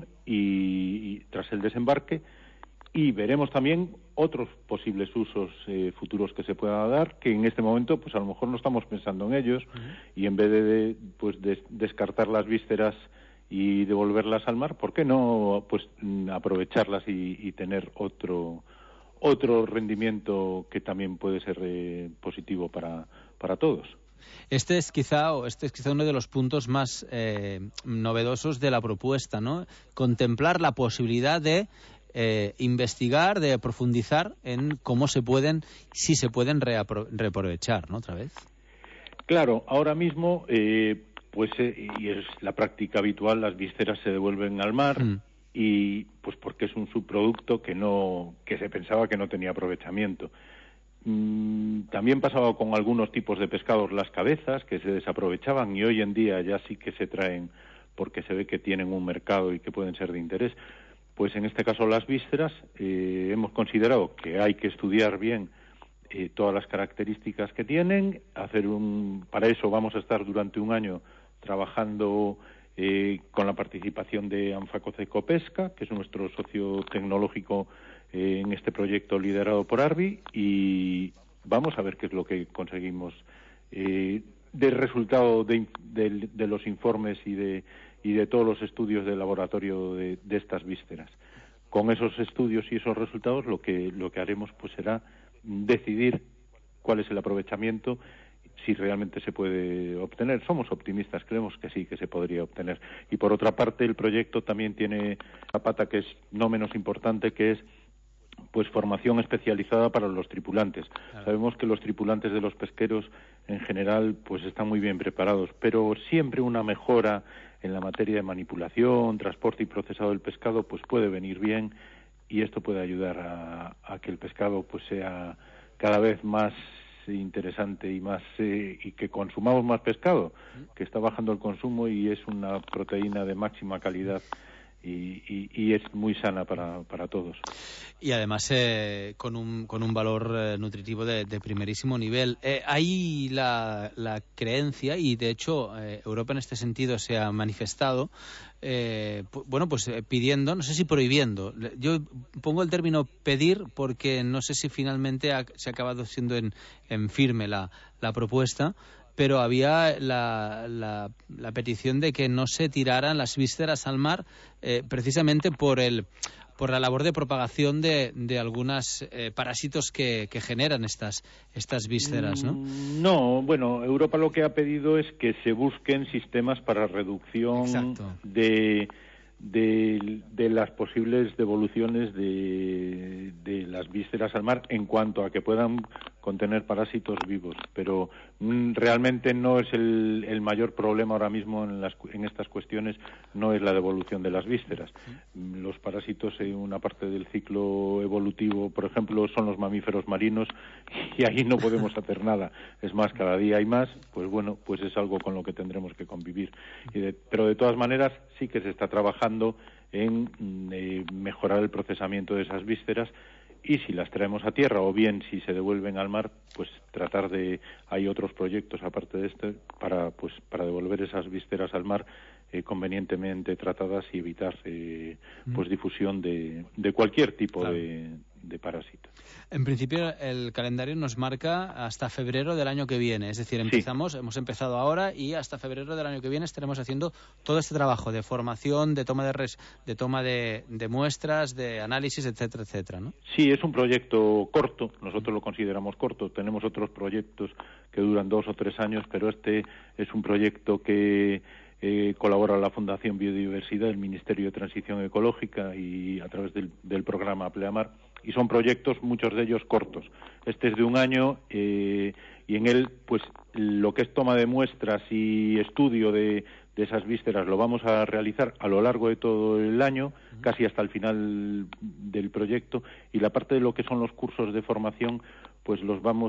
y, y tras el desembarque, y veremos también otros posibles usos eh, futuros que se puedan dar, que en este momento pues a lo mejor no estamos pensando en ellos, uh-huh. y en vez de, de pues de, descartar las vísceras y devolverlas al mar, ¿por qué no pues aprovecharlas y, y tener otro otro rendimiento que también puede ser eh, positivo para, para todos? Este es quizá o este es quizá uno de los puntos más eh, novedosos de la propuesta, ¿no? Contemplar la posibilidad de Eh, investigar, de profundizar en cómo se pueden, si se pueden reapro- reaprovechar, ¿no? Otra vez. Claro, ahora mismo, eh, pues, eh, y es la práctica habitual, las vísceras se devuelven al mar, mm. y pues porque es un subproducto que no, que se pensaba que no tenía aprovechamiento. Mm, también pasaba con algunos tipos de pescados, las cabezas, que se desaprovechaban, y hoy en día ya sí que se traen porque se ve que tienen un mercado y que pueden ser de interés. Pues en este caso las vísceras, eh, hemos considerado que hay que estudiar bien eh, todas las características que tienen, hacer un, para eso vamos a estar durante un año trabajando eh, con la participación de Anfacoceco Pesca, que es nuestro socio tecnológico eh, en este proyecto liderado por Arbi, y vamos a ver qué es lo que conseguimos eh, del resultado de, de, de los informes y de y de todos los estudios de laboratorio de, de estas vísceras. Con esos estudios y esos resultados lo que lo que haremos pues será decidir cuál es el aprovechamiento, si realmente se puede obtener. Somos optimistas, creemos que sí, que se podría obtener. Y por otra parte, el proyecto también tiene una pata que es no menos importante, que es pues formación especializada para los tripulantes. Claro. Sabemos que los tripulantes de los pesqueros en general pues están muy bien preparados, pero siempre una mejora en la materia de manipulación, transporte y procesado del pescado pues puede venir bien, y esto puede ayudar a, a que el pescado pues sea cada vez más interesante y más eh, y que consumamos más pescado, que está bajando el consumo y es una proteína de máxima calidad y, y, y es muy sana para, para todos. Y además eh, con un con un valor eh, nutritivo de, de primerísimo nivel. Eh, hay la, la creencia, y de hecho eh, Europa en este sentido se ha manifestado, eh, p- bueno, pues eh, pidiendo, no sé si prohibiendo, yo pongo el término pedir porque no sé si finalmente ha, se ha acabado siendo en, en firme la, la propuesta, pero había la, la, la petición de que no se tiraran las vísceras al mar eh, precisamente por el por la labor de propagación de, de algunos eh, parásitos que, que generan estas estas vísceras, ¿no? No, bueno, Europa lo que ha pedido es que se busquen sistemas para reducción de, de, de las posibles devoluciones de, de las vísceras al mar en cuanto a que puedan contener parásitos vivos, pero mm, realmente no es el, el mayor problema ahora mismo en, las, en estas cuestiones, no es la devolución de las vísceras. Los parásitos en una parte del ciclo evolutivo, por ejemplo, son los mamíferos marinos y ahí no podemos hacer nada. Es más, cada día hay más, pues bueno, pues es algo con lo que tendremos que convivir. Y de, pero de todas maneras sí que se está trabajando en eh, mejorar el procesamiento de esas vísceras, y si las traemos a tierra o bien si se devuelven al mar, pues tratar de, hay otros proyectos aparte de este para pues para devolver esas vísceras al mar eh, convenientemente tratadas y evitar eh, pues difusión de, de cualquier tipo claro. de, de parásito. En principio el calendario nos marca hasta febrero del año que viene, es decir, empezamos, sí. hemos empezado ahora y hasta febrero del año que viene estaremos haciendo todo este trabajo de formación, de toma de res, de toma de, de muestras, de análisis, etcétera, etcétera, ¿no? Sí, es un proyecto corto, nosotros lo consideramos corto, tenemos otros proyectos que duran dos o tres años, pero este es un proyecto que Eh, colabora la Fundación Biodiversidad, el Ministerio de Transición Ecológica y a través del, del programa Pleamar, y son proyectos, muchos de ellos cortos. Este es de un año eh, y en él, pues, lo que es toma de muestras y estudio de, de esas vísceras lo vamos a realizar a lo largo de todo el año, uh-huh. casi hasta el final del proyecto, y la parte de lo que son los cursos de formación, pues los vamos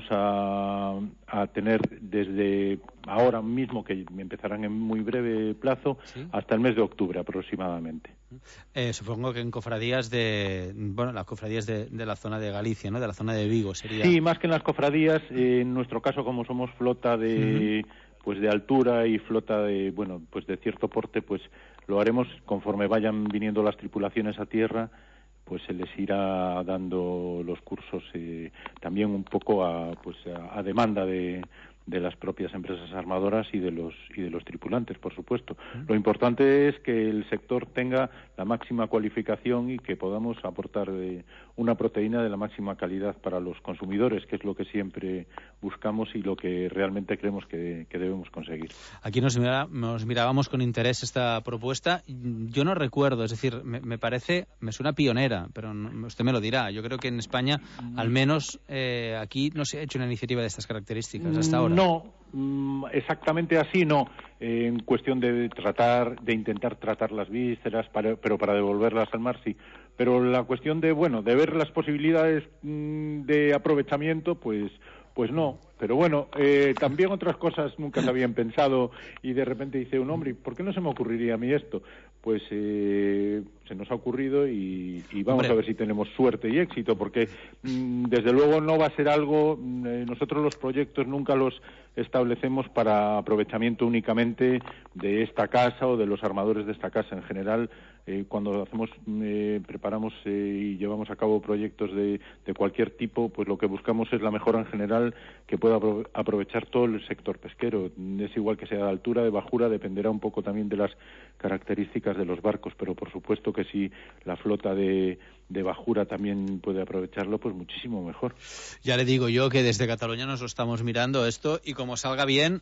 a, a tener desde ahora mismo, que empezarán en muy breve plazo, ¿sí? hasta el mes de octubre aproximadamente. Eh, supongo que en cofradías de, bueno, las cofradías de, de la zona de Galicia, ¿no? De la zona de Vigo sería. Sí, más que en las cofradías, eh, en nuestro caso, como somos flota de, uh-huh. pues de altura y flota de, bueno, pues de cierto porte, pues lo haremos conforme vayan viniendo las tripulaciones a tierra. Pues se les irá dando los cursos eh, también un poco a pues a, a demanda de, de las propias empresas armadoras y de los y de los tripulantes, por supuesto. Uh-huh. Lo importante es que el sector tenga la máxima cualificación y que podamos aportar eh, una proteína de la máxima calidad para los consumidores, que es lo que siempre buscamos y lo que realmente creemos que, que debemos conseguir. Aquí nos, mira, nos mirábamos con interés esta propuesta. Yo no recuerdo, es decir, me, me parece, me suena pionera, pero no, usted me lo dirá. Yo creo que en España, al menos eh, aquí, no se ha hecho una iniciativa de estas características hasta ahora. No, exactamente así no. Eh, en cuestión de tratar, de intentar tratar las vísceras, para, pero para devolverlas al mar sí. Pero la cuestión de, bueno, de ver las posibilidades mmm, de aprovechamiento, pues, pues no. Pero bueno, eh, también otras cosas nunca se habían pensado y de repente dice un hombre, ¿por qué no se me ocurriría a mí esto? Pues eh, se nos ha ocurrido y, y vamos hombre. a ver si tenemos suerte y éxito, porque mmm, desde luego no va a ser algo, eh, nosotros los proyectos nunca los establecemos para aprovechamiento únicamente de esta casa o de los armadores de esta casa. En general, eh, cuando hacemos, eh, preparamos eh, y llevamos a cabo proyectos de, de cualquier tipo, pues lo que buscamos es la mejora en general que pueda aprovechar todo el sector pesquero. Es igual que sea de altura, de bajura, dependerá un poco también de las características de los barcos, pero por supuesto que si la flota de, de bajura también puede aprovecharlo, pues muchísimo mejor. Ya le digo yo que desde Cataluña nos lo estamos mirando esto y como salga bien,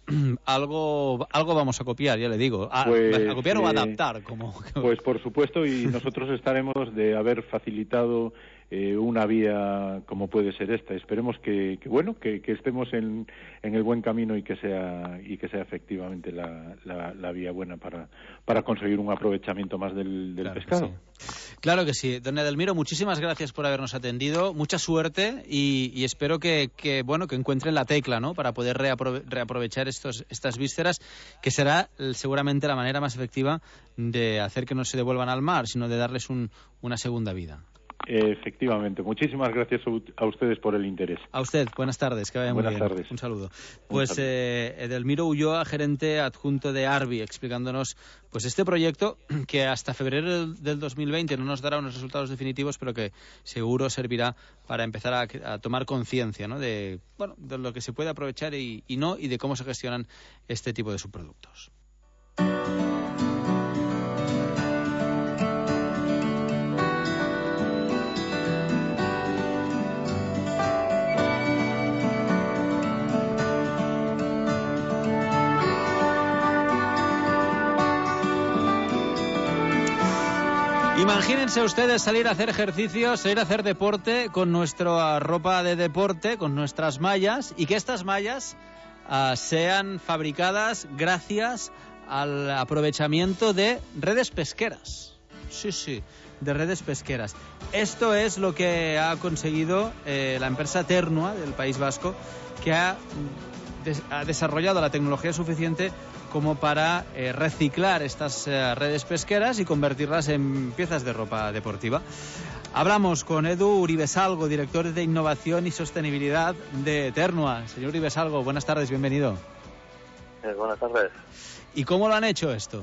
algo algo vamos a copiar, ya le digo. A, pues, a copiar eh, o a adaptar. Como... Pues por supuesto, y nosotros estaremos de haber facilitado Eh, una vía como puede ser esta. Esperemos que, que bueno, que, que estemos en, en el buen camino y que sea y que sea efectivamente la, la, la vía buena para, para conseguir un aprovechamiento más del, del claro pescado. Que sí. Claro que sí. Don Edelmiro, muchísimas gracias por habernos atendido, mucha suerte y, y espero que, que bueno que encuentren la tecla, ¿no? Para poder reapro reaprovechar estos, estas vísceras, que será seguramente la manera más efectiva de hacer que no se devuelvan al mar, sino de darles un, una segunda vida. Efectivamente. Muchísimas gracias a ustedes por el interés. A usted. Buenas tardes. Que vaya muy bien. Buenas tardes. Un saludo. Pues un saludo. Eh, Edelmiro Ulloa, gerente adjunto de Arbi, explicándonos pues este proyecto que hasta febrero del dos mil veinte no nos dará unos resultados definitivos, pero que seguro servirá para empezar a, a tomar conciencia, ¿no? de, bueno, de lo que se puede aprovechar y, y no, y de cómo se gestionan este tipo de subproductos. Imagínense ustedes salir a hacer ejercicio, salir a hacer deporte con nuestra ropa de deporte, con nuestras mallas, y que estas mallas uh, sean fabricadas gracias al aprovechamiento de redes pesqueras. Sí, sí, de redes pesqueras. Esto es lo que ha conseguido eh, la empresa Ternua del País Vasco, que ha, des- ha desarrollado la tecnología suficiente como para eh, reciclar estas eh, redes pesqueras y convertirlas en piezas de ropa deportiva. Hablamos con Edu Uribesalgo, director de Innovación y Sostenibilidad de Ternua. Señor Uribesalgo, buenas tardes, bienvenido. Eh, buenas tardes. ¿Y cómo lo han hecho esto?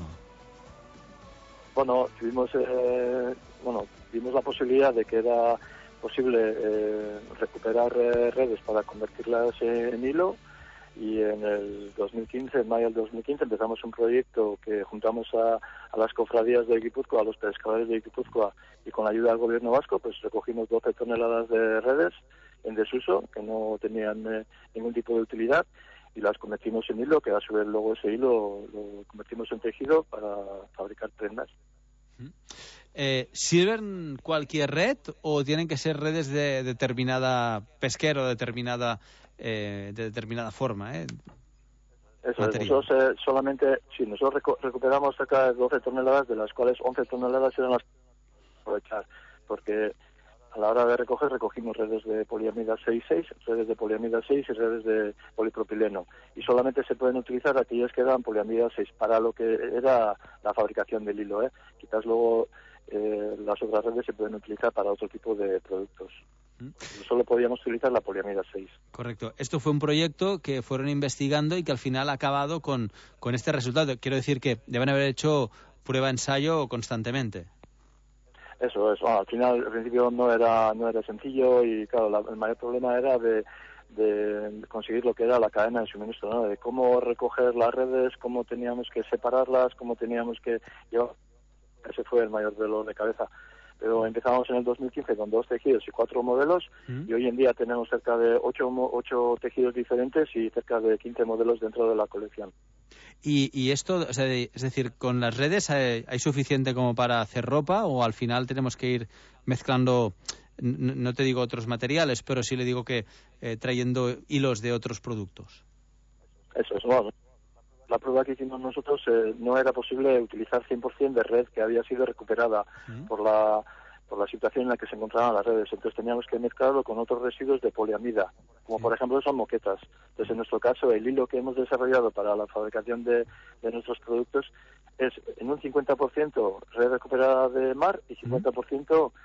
Bueno, tuvimos, eh, bueno, vimos la posibilidad de que era posible eh, recuperar eh, redes para convertirlas en hilo. Y en el dos mil quince, en mayo del dos mil quince, empezamos un proyecto que juntamos a, a las cofradías de Guipúzcoa, a los pescadores de Guipúzcoa, y con la ayuda del gobierno vasco, pues recogimos doce toneladas de redes en desuso, que no tenían eh, ningún tipo de utilidad, y las convertimos en hilo, que a su vez luego ese hilo lo convertimos en tejido para fabricar prendas. Eh, ¿Sirven cualquier red o tienen que ser redes de determinada pesquero, determinada eh, de determinada forma? Eh? Eso es, nosotros eh, solamente, sí, nosotros recu- recuperamos cerca de doce toneladas, de las cuales once toneladas eran las que aprovechar, porque a la hora de recoger recogimos redes de poliamida seis seis, redes de poliamida seis y redes de polipropileno, y solamente se pueden utilizar aquellas que eran poliamida seis para lo que era la fabricación del hilo, ¿eh? Quizás luego eh, las otras redes se pueden utilizar para otro tipo de productos. Solo podíamos utilizar la poliamida seis. Correcto. Esto fue un proyecto que fueron investigando y que al final ha acabado con, con este resultado. Quiero decir que deben haber hecho prueba-ensayo constantemente. Eso es. Bueno, al final, al principio no era no era sencillo y, claro, la, el mayor problema era de, de conseguir lo que era la cadena de suministro, ¿no? De cómo recoger las redes, cómo teníamos que separarlas, cómo teníamos que llevar. Ese fue el mayor dolor de cabeza. Pero empezamos en el dos mil quince con dos tejidos y cuatro modelos, ¿Mm? y hoy en día tenemos cerca de ocho, ocho tejidos diferentes y cerca de quince modelos dentro de la colección. Y, y esto, o sea, es decir, ¿con las redes hay, hay suficiente como para hacer ropa o al final tenemos que ir mezclando, no, no te digo otros materiales, pero sí le digo que eh, trayendo hilos de otros productos? Eso es, bueno, la prueba que hicimos nosotros eh, no era posible utilizar cien por ciento de red que había sido recuperada ¿Mm? por la por la situación en la que se encontraban las redes. Entonces teníamos que mezclarlo con otros residuos de poliamida, como por ejemplo son moquetas. Entonces en nuestro caso el hilo que hemos desarrollado para la fabricación de, de nuestros productos es en un cincuenta por ciento red recuperada de mar y cincuenta por ciento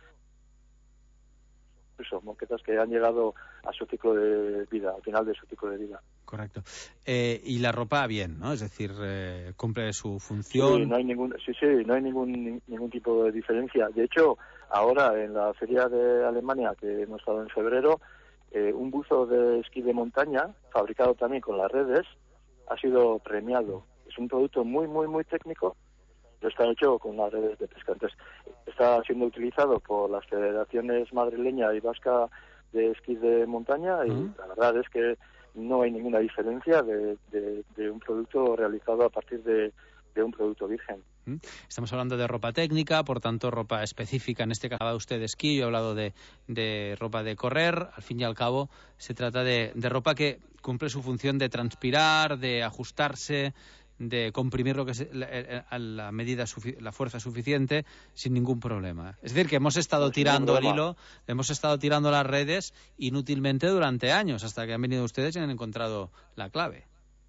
eso, moquetas que han llegado a su ciclo de vida, al final de su ciclo de vida. Correcto. Eh, y la ropa bien, ¿no? Es decir, eh, cumple su función. Sí, no hay ningún, sí, sí, no hay ningún ningún tipo de diferencia. De hecho, ahora en la feria de Alemania que hemos estado en febrero, eh, un buzo de esquí de montaña fabricado también con las redes ha sido premiado. Es un producto muy, muy, muy técnico. Está hecho con las redes de pesca. Entonces, está siendo utilizado por las federaciones madrileña y vasca de esquí de montaña y uh-huh. la verdad es que no hay ninguna diferencia de, de, de un producto realizado a partir de, de un producto virgen. Estamos hablando de ropa técnica, por tanto ropa específica. En este caso hablaba usted de esquí, yo he hablado de, de ropa de correr. Al fin y al cabo se trata de, de ropa que cumple su función de transpirar, de ajustarse, de comprimir lo que es la, la medida, la fuerza suficiente sin ningún problema. Es decir, que hemos estado no, tirando el hilo, hemos estado tirando las redes inútilmente durante años, hasta que han venido ustedes y han encontrado la clave.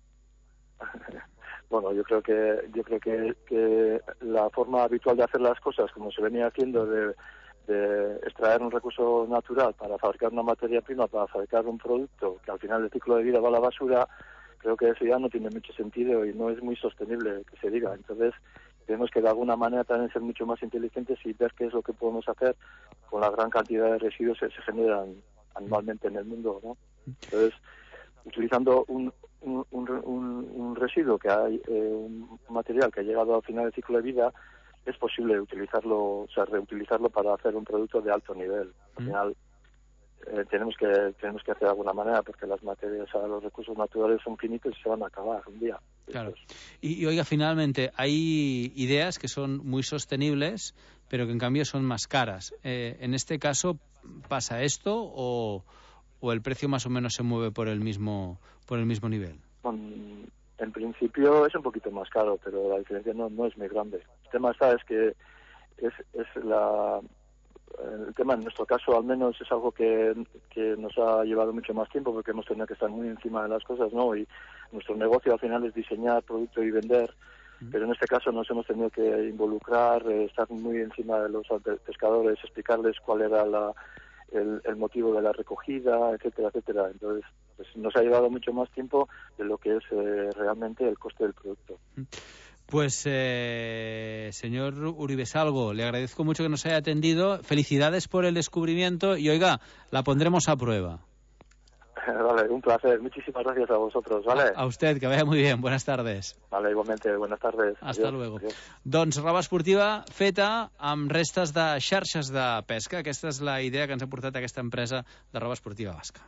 Bueno, yo creo que yo creo que, que la forma habitual de hacer las cosas, como se venía haciendo, de, de extraer un recurso natural para fabricar una materia prima, para fabricar un producto que al final del ciclo de vida va a la basura, creo que eso ya no tiene mucho sentido y no es muy sostenible que se diga. Entonces, tenemos que de alguna manera también ser mucho más inteligentes y ver qué es lo que podemos hacer con la gran cantidad de residuos que se generan anualmente en el mundo, ¿no? Entonces, utilizando un, un, un, un, un residuo que hay, eh, un material que ha llegado al final del ciclo de vida, es posible utilizarlo, o sea, reutilizarlo para hacer un producto de alto nivel. Al final, eh, tenemos que tenemos que hacer de alguna manera, porque las materias, o sea, los recursos naturales son finitos y se van a acabar un día. Claro. Y, y oiga, finalmente, hay ideas que son muy sostenibles, pero que en cambio son más caras. Eh, en este caso, ¿pasa esto o, o el precio más o menos se mueve por el mismo por el mismo nivel? Um, en principio es un poquito más caro, pero la diferencia no, no es muy grande. El tema está es que es, es la... El tema, en nuestro caso, al menos, es algo que, que nos ha llevado mucho más tiempo porque hemos tenido que estar muy encima de las cosas, ¿no? Y nuestro negocio al final es diseñar producto y vender, mm. pero en este caso nos hemos tenido que involucrar, eh, estar muy encima de los pescadores, explicarles cuál era la, el, el motivo de la recogida, etcétera, etcétera. Entonces, pues, nos ha llevado mucho más tiempo de lo que es eh, realmente el coste del producto. Mm. Pues, eh, señor Uribe Salgo, le agradezco mucho que nos haya atendido. Felicidades por el descubrimiento y, oiga, la pondremos a prueba. Vale, un placer. Muchísimas gracias a vosotros, ¿vale? A, a usted, que vaya muy bien. Buenas tardes. Vale, igualmente. Buenas tardes. Hasta Adiós. luego. Adiós. Doncs roba esportiva feta amb restes de xarxes de pesca. Aquesta és la idea que ens ha portat aquesta empresa de roba esportiva basca.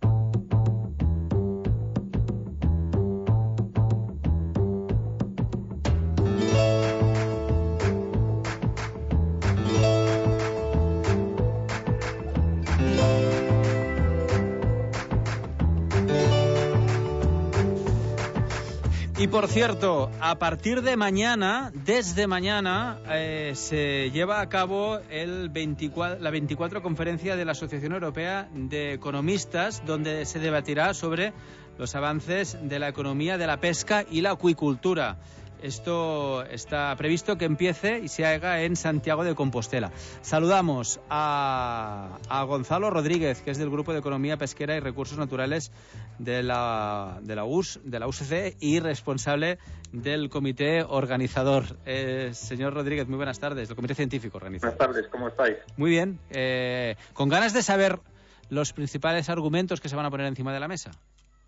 Y por cierto, a partir de mañana, desde mañana, eh, se lleva a cabo el veinticuatro, la veinticuatro conferencia de la Asociación Europea de Economistas, donde se debatirá sobre los avances de la economía de la pesca y la acuicultura. Esto está previsto que empiece y se haga en Santiago de Compostela. Saludamos a, a Gonzalo Rodríguez, que es del Grupo de Economía Pesquera y Recursos Naturales de la, de la U S, de la U C C y responsable del comité organizador. Eh, señor Rodríguez, muy buenas tardes, del comité científico organizador. Buenas tardes, ¿cómo estáis? Muy bien. Eh, con ganas de saber los principales argumentos que se van a poner encima de la mesa.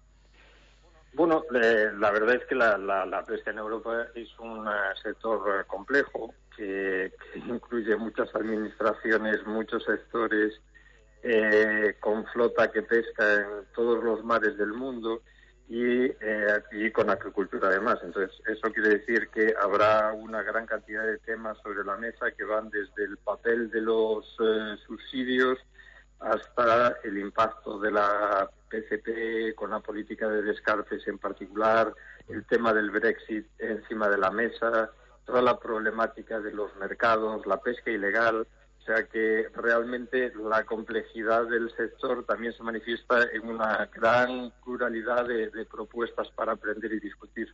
Bueno, eh, la verdad es que la, la, la pesca en Europa es un uh, sector uh, complejo que, que incluye muchas administraciones, muchos sectores, eh, con flota que pesca en todos los mares del mundo y, eh, y con acuicultura además. Entonces, eso quiere decir que habrá una gran cantidad de temas sobre la mesa que van desde el papel de los eh, subsidios hasta el impacto de la P C P con la política de descartes en particular, el tema del Brexit encima de la mesa, toda la problemática de los mercados, la pesca ilegal. O sea que realmente la complejidad del sector también se manifiesta en una gran pluralidad de, de propuestas para aprender y discutir.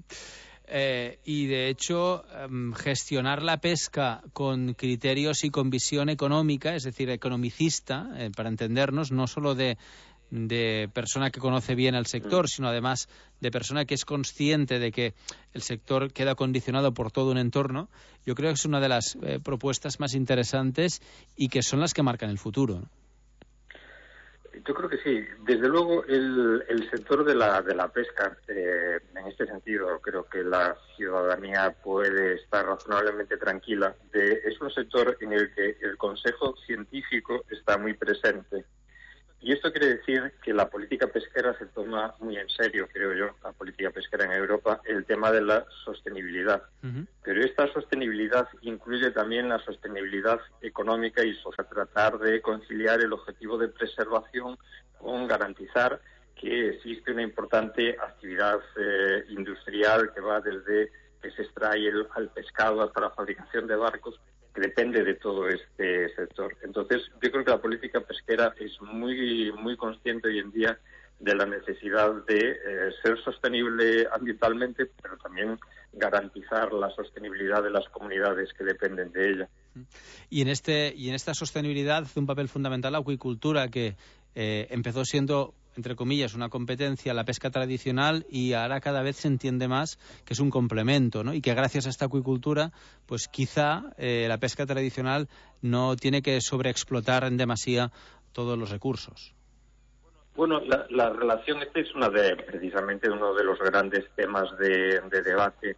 Eh, y de hecho um, gestionar la pesca con criterios y con visión económica, es decir, economicista, eh, para entendernos, no solo de, de persona que conoce bien el sector, sino además de persona que es consciente de que el sector queda condicionado por todo un entorno, yo creo que es una de las eh, propuestas más interesantes y que son las que marcan el futuro, ¿no? Yo creo que sí. Desde luego, el, el sector de la de la pesca, eh, en este sentido, creo que la ciudadanía puede estar razonablemente tranquila. De, es un sector en el que el Consejo Científico está muy presente. Y esto quiere decir que la política pesquera se toma muy en serio, creo yo, la política pesquera en Europa, el tema de la sostenibilidad. Uh-huh. Pero esta sostenibilidad incluye también la sostenibilidad económica y social, tratar de conciliar el objetivo de preservación con garantizar que existe una importante actividad eh, industrial que va desde que se extrae el, al pescado hasta la fabricación de barcos, que depende de todo este sector. Entonces, yo creo que la política pesquera es muy muy consciente hoy en día de la necesidad de eh, ser sostenible ambientalmente, pero también garantizar la sostenibilidad de las comunidades que dependen de ella. Y en este y en esta sostenibilidad hace un papel fundamental la acuicultura, que eh, empezó siendo, entre comillas, una competencia, la pesca tradicional, y ahora cada vez se entiende más que es un complemento, ¿no? Y que gracias a esta acuicultura, pues quizá eh, la pesca tradicional no tiene que sobreexplotar en demasía todos los recursos. Bueno, la, la relación, este es una de, precisamente uno de los grandes temas de, de debate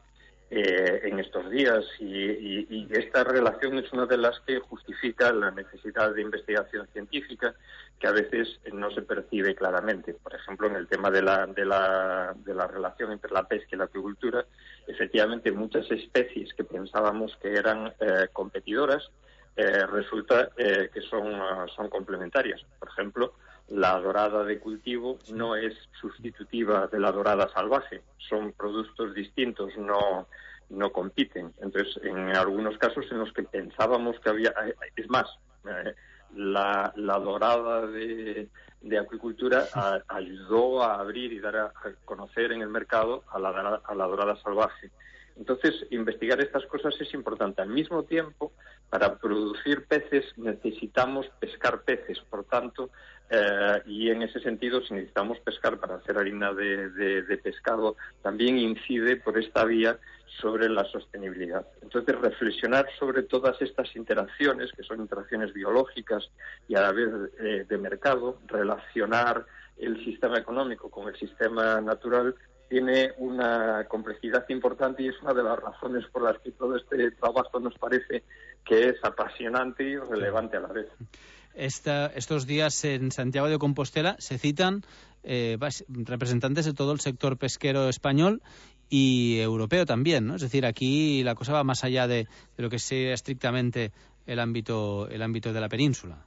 eh, en estos días y, y, y esta relación es una de las que justifica la necesidad de investigación científica que a veces no se percibe claramente. Por ejemplo, en el tema de la, de la, de la relación entre la pesca y la acuicultura, efectivamente muchas especies que pensábamos que eran eh, competidoras eh, resulta eh, que son, uh, son complementarias. Por ejemplo, la dorada de cultivo no es sustitutiva de la dorada salvaje, son productos distintos, no, no compiten. Entonces, en algunos casos en los que pensábamos que había, es más, eh, la, la dorada de, de acuicultura a, ayudó a abrir y dar a, a conocer en el mercado a la, a la dorada salvaje. Entonces, investigar estas cosas es importante. Al mismo tiempo, para producir peces necesitamos pescar peces, por tanto, eh, y en ese sentido, si necesitamos pescar para hacer harina de, de, de pescado, también incide por esta vía sobre la sostenibilidad. Entonces, reflexionar sobre todas estas interacciones, que son interacciones biológicas y a la vez eh, de mercado, relacionar el sistema económico con el sistema natural, tiene una complejidad importante y es una de las razones por las que todo este trabajo nos parece que es apasionante y relevante a la vez. Esta, estos días en Santiago de Compostela se citan eh, representantes de todo el sector pesquero español y europeo también, ¿no? Es decir, aquí la cosa va más allá de, de lo que sea estrictamente el ámbito, el ámbito de la península.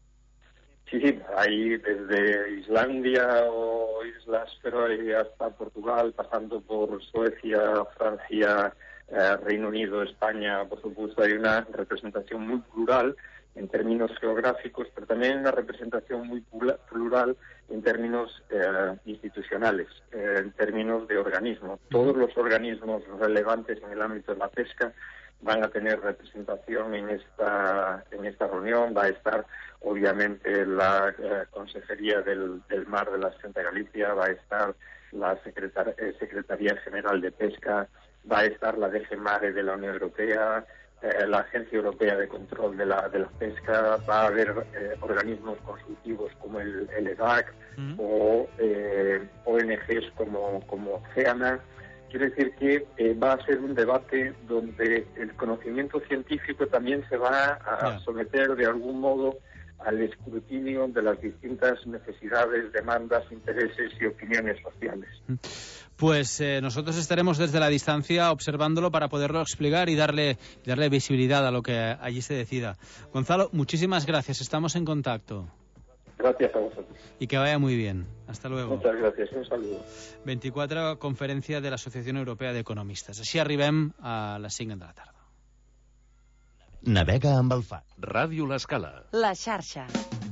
Sí, sí, ahí desde Islandia o Islas Feroe hasta Portugal, pasando por Suecia, Francia, eh, Reino Unido, España, por supuesto, hay una representación muy plural en términos geográficos, pero también una representación muy plural en términos eh, institucionales, eh, en términos de organismos. Todos los organismos relevantes en el ámbito de la pesca van a tener representación en esta en esta reunión. Va a estar obviamente la eh, Consejería del, del Mar de la Xunta de Galicia, va a estar la Secretar eh, Secretaría General de Pesca, va a estar la D G Mare de la Unión Europea, eh, la Agencia Europea de Control de la, de la Pesca, va a haber eh, organismos consultivos como el, el E D A C mm. o eh, O N Ges como, como Oceana. Quiere decir que eh, va a ser un debate donde el conocimiento científico también se va a someter de algún modo al escrutinio de las distintas necesidades, demandas, intereses y opiniones sociales. Pues eh, nosotros estaremos desde la distancia observándolo para poderlo explicar y darle, darle visibilidad a lo que allí se decida. Gonzalo, muchísimas gracias, estamos en contacto. Gracias a vosotros. Y que vaya muy bien. Hasta luego. Muchas gracias. Un saludo. vint-i-quatre, conferència de l'Associació Europea d'Economistes. Així arribem a les cinc de la tarda. Navega amb el F A. Ràdio L'Escala. La xarxa.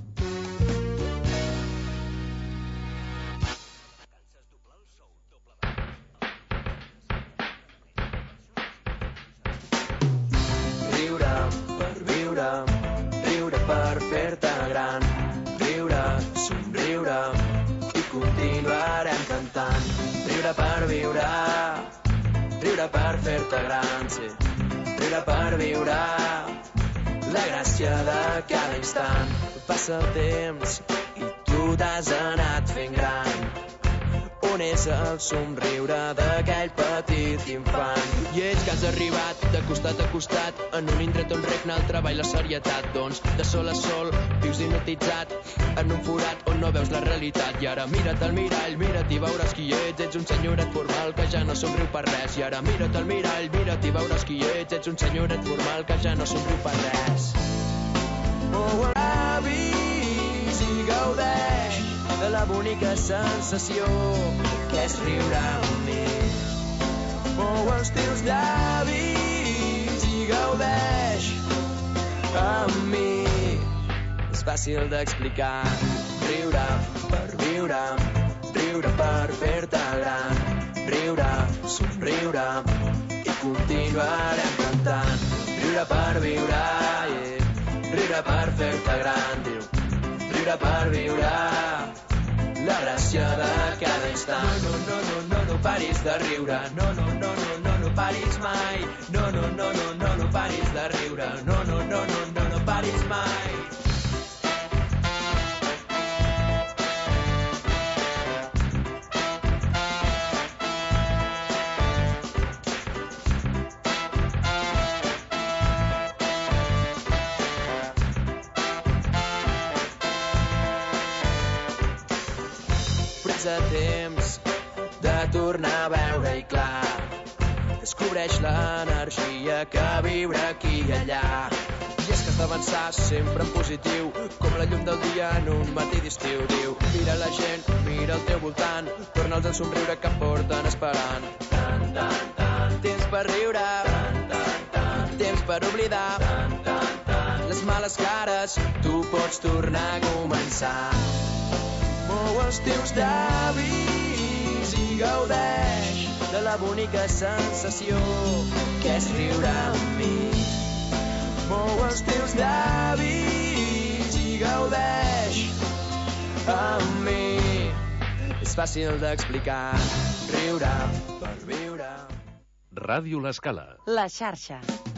Riure per viure, riure per fer-te gran, riure, somriure i continuarem cantant. Riure per viure, riure per fer-te gran, sí. Riure per viure la gràcia de cada instant. Passa el temps i tu t'has anat fent gran. On és el somriure d'aquell petit infant? I ells que has arribat de costat a costat en un indret on regna el treball i la serietat. Doncs de sol a sol vius hipnotitzat en un forat on no veus la realitat. I ara mira't al mirall, mira't i veuràs qui ets. Ets un senyoret formal que ja no somriu per res. I ara mira't al mirall, mira't i veuràs qui ets. Ets un senyoret formal que ja no somriu per res. Oh, avis i gaudeix de la bonica sensació que és riure amb mi. Mou els teus llavis i gaudeix amb mi. És fàcil d'explicar. Riure per viure, riure per fer-te gran, riure, somriure i continuarem cantant. Riure per viure, yeah. Riure per fer-te gran, diu. Riure per viure la gràcia de cada instant. No, no, no, no, no paris de riure. No, no, no, no, no, no paris mai. No, no, no, no, no, no paris de riure. No, no, no, no, no, no paris mai. ets a temps de tornar a veure-hi clar. Descobreix l'energia que vibra aquí i allà. I és que has d'avançar sempre en positiu, com la llum del dia en un matí d'estiu. Diu, mira la gent, mira al teu voltant, torna'ls a somriure que porten esperant. Tan, tan, tan. Temps per riure, tan, tan, tan. Temps per oblidar, tan, tan, tan. Les males cares, tu pots tornar a començar. Mou els teus llavis i gaudeix de la bonica sensació que és riure amb mi. Mou els teus llavis i gaudeix amb mi. És fàcil d'explicar, riure per viure. Ràdio L'Escala. La xarxa.